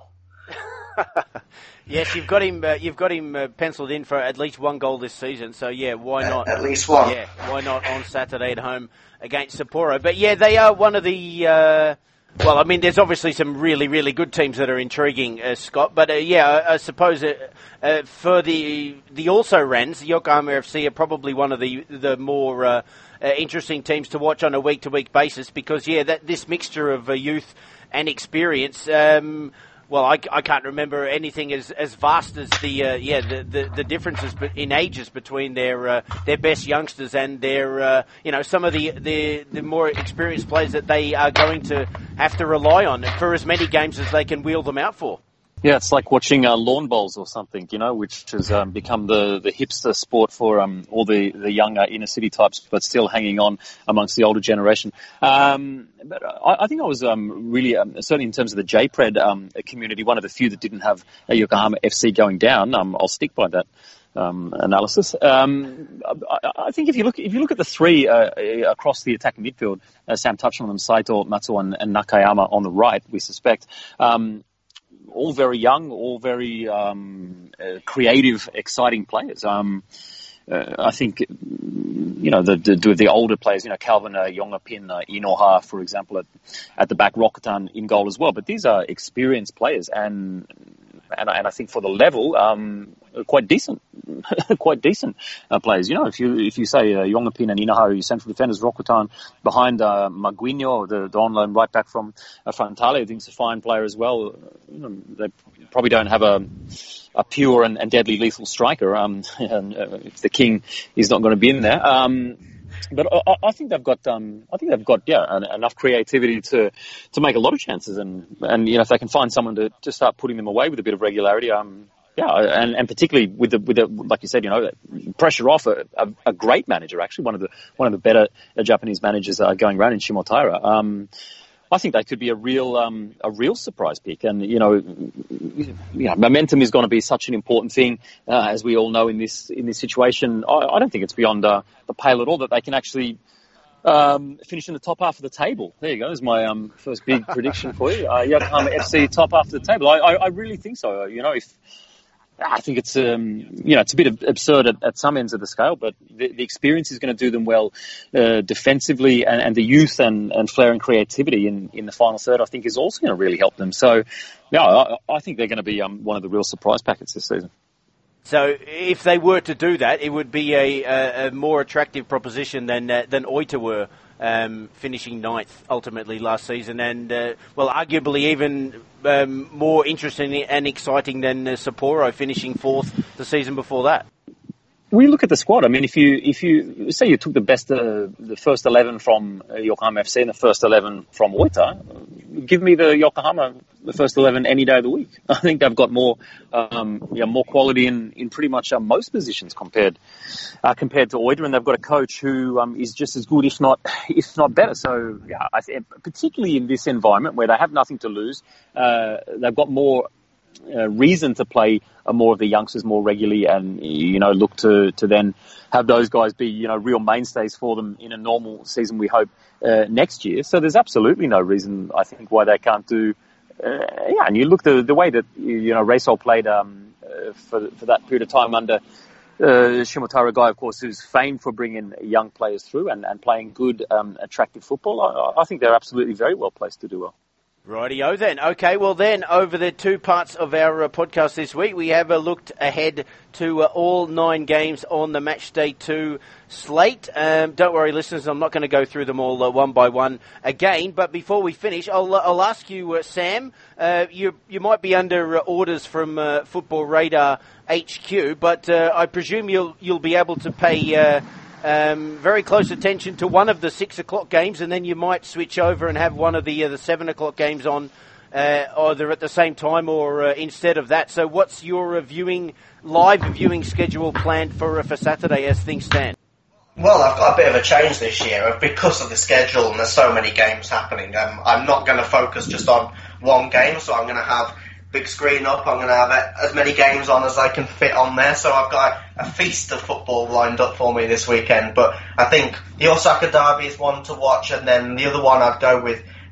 Yes, you've got him penciled in for at least one goal this season. So yeah, why not? At least one. Yeah, why not on Saturday at home against Sapporo? But yeah, they are one of the. Well, I mean, there's obviously some really, really good teams that are intriguing, Scott. But I suppose for the also-rans, Yokohama FC are probably one of the more interesting teams to watch on a week-to-week basis because this mixture of youth and experience. Well, I can't remember anything as vast as the differences in ages between their best youngsters and their some of the more experienced players that they are going to have to rely on for as many games as they can wheel them out for. Yeah, it's like watching lawn bowls or something, which has become the hipster sport for all the younger inner city types, but still hanging on amongst the older generation. But I think I was really, certainly in terms of the JPRED community, one of the few that didn't have a Yokohama FC going down. I'll stick by that analysis. I think if you look at the three across the attacking midfield, Sam touched on them, Saito, Matsuo, and Nakayama on the right, we suspect. All very young, all very creative, exciting players. I think, the older players, Calvin Yongapin, Inoha, for example, at the back, Rokutan in goal as well. But these are experienced players, and I think for the level, quite decent players. If you say Yongapin and Inoha, central defenders, Rokutan behind Maguinho, the on loan right back from Frontale, I think is a fine player as well. They probably don't have a pure and deadly lethal striker. If the King is not going to be in there. But I think they've got enough creativity to make a lot of chances, and if they can find someone to start putting them away with a bit of regularity, and particularly with the like you said, pressure off a great manager, actually one of the better Japanese managers going around in Shimotaira. I think they could be a real surprise pick, and momentum is going to be such an important thing, as we all know in this situation. I don't think it's beyond the pale at all that they can actually finish in the top half of the table. There you go. There's my first big prediction for you. Yokohama FC top half of the table. I really think so. I think it's it's a bit absurd at some ends of the scale, but the experience is going to do them well defensively, and the youth and flair and creativity in the final third, I think, is also going to really help them. So, I think they're going to be one of the real surprise packets this season. So, if they were to do that, it would be a more attractive proposition than Oita were, finishing ninth ultimately last season, and arguably even more interesting and exciting than Sapporo finishing fourth the season before that. We look at the squad. I mean, if you say you took the first 11 from Yokohama FC and the first 11 from Oita, give me the first 11 any day of the week. I think they've got more quality in pretty much most positions compared to Oita, and they've got a coach who is just as good, if not better. So I think particularly in this environment where they have nothing to lose, they've got more reason to play more of the youngsters more regularly, and look to then have those guys be real mainstays for them in a normal season, we hope, next year. So there's absolutely no reason, I think, why they can't do. And you look the way that Reysol played for that period of time under Shimotaira Guy, of course, who's famed for bringing young players through and playing good, attractive football. I think they're absolutely very well placed to do well. Rightio then. Okay, well then, over the two parts of our podcast this week, we have looked ahead to all 9 games on the Matchday 2 slate. Don't worry, listeners, I'm not going to go through them all one by one again, but before we finish, I'll ask you, Sam, you might be under orders from Football Radar HQ, but I presume you'll be able to pay very close attention to one of the 6 o'clock games, and then you might switch over and have one of the 7 o'clock games on either at the same time or instead of that. So what's your live viewing schedule planned for Saturday as things stand? Well, I've got a bit of a change this year because of the schedule and there's so many games happening. I'm not going to focus just on one game, so I'm going to have big screen up. I'm going to have as many games on as I can fit on there. So I've got a feast of football lined up for me this weekend. But I think the Osaka Derby is one to watch, and then the other one I'd go with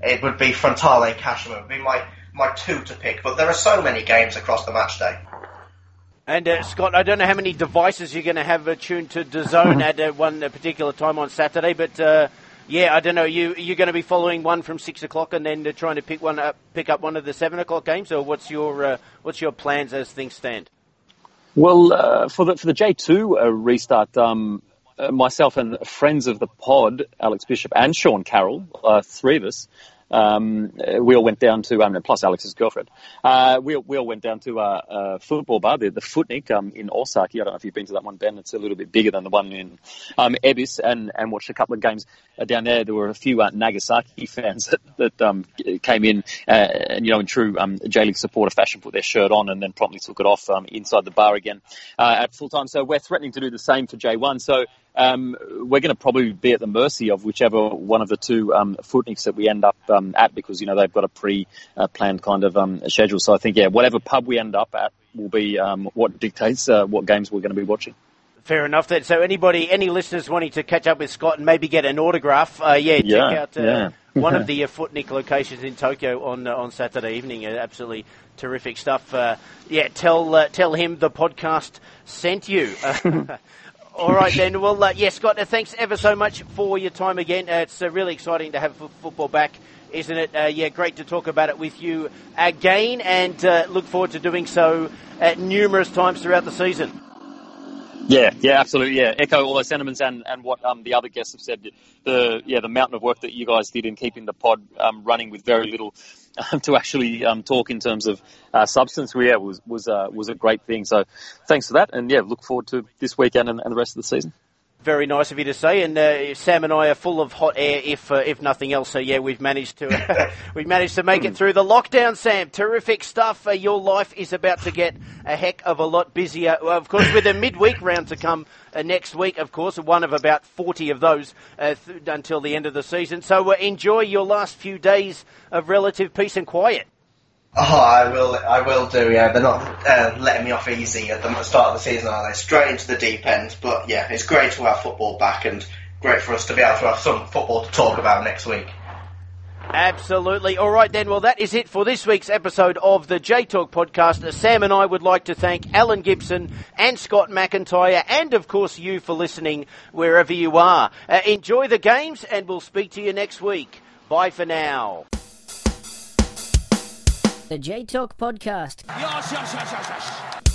it would be Frontale Kashima. It would be my two to pick. But there are so many games across the match day. And Scott, I don't know how many devices you're going to have tuned to DAZN at one particular time on Saturday, but I don't know. You're going to be following one from 6 o'clock and then trying to pick up one of the 7 o'clock games, or what's your plans as things stand? Well, for the J2 restart, myself and friends of the pod, Alex Bishop and Sean Carroll, three of us. We all went down to, plus Alex's girlfriend, we all went down to a football bar, the Futnik, in Osaki. I don't know if you've been to that one, Ben. It's a little bit bigger than the one in Ebis, and watched a couple of games down there. There were a few Nagasaki fans that came in, and in true J-League supporter fashion, put their shirt on and then promptly took it off inside the bar again at full time. So we're threatening to do the same for J1. So we're going to probably be at the mercy of whichever one of the two Futniks that we end up at, because they've got a pre-planned kind of schedule. So I think whatever pub we end up at will be what dictates what games we're going to be watching. Fair enough. So any listeners wanting to catch up with Scott and maybe get an autograph, check out one of the Futnik locations in Tokyo on Saturday evening. Absolutely terrific stuff. Tell him the podcast sent you. All right, then. Well, Scott, thanks ever so much for your time again. It's really exciting to have football back, isn't it? Great to talk about it with you again, and look forward to doing so numerous times throughout the season. Yeah, absolutely. Yeah, echo all those sentiments and what the other guests have said. The mountain of work that you guys did in keeping the pod running with very little to actually talk in terms of substance. Was a great thing. So thanks for that, and look forward to this weekend and the rest of the season. Very nice of you to say, and Sam and I are full of hot air, if nothing else. So we've managed to make it through the lockdown. Sam, terrific stuff. Your life is about to get a heck of a lot busier. Of course, with a midweek round to come next week. Of course, one of about 40 of those until the end of the season. So enjoy your last few days of relative peace and quiet. Oh, I will do, yeah. They're not letting me off easy at the start of the season, are they? Straight into the deep end. But, it's great to have football back and great for us to be able to have some football to talk about next week. Absolutely. All right, then. Well, that is it for this week's episode of the J-Talk podcast. Sam and I would like to thank Alan Gibson and Scott McIntyre and, of course, you for listening wherever you are. Enjoy the games, and we'll speak to you next week. Bye for now. The J-Talk podcast. Yes.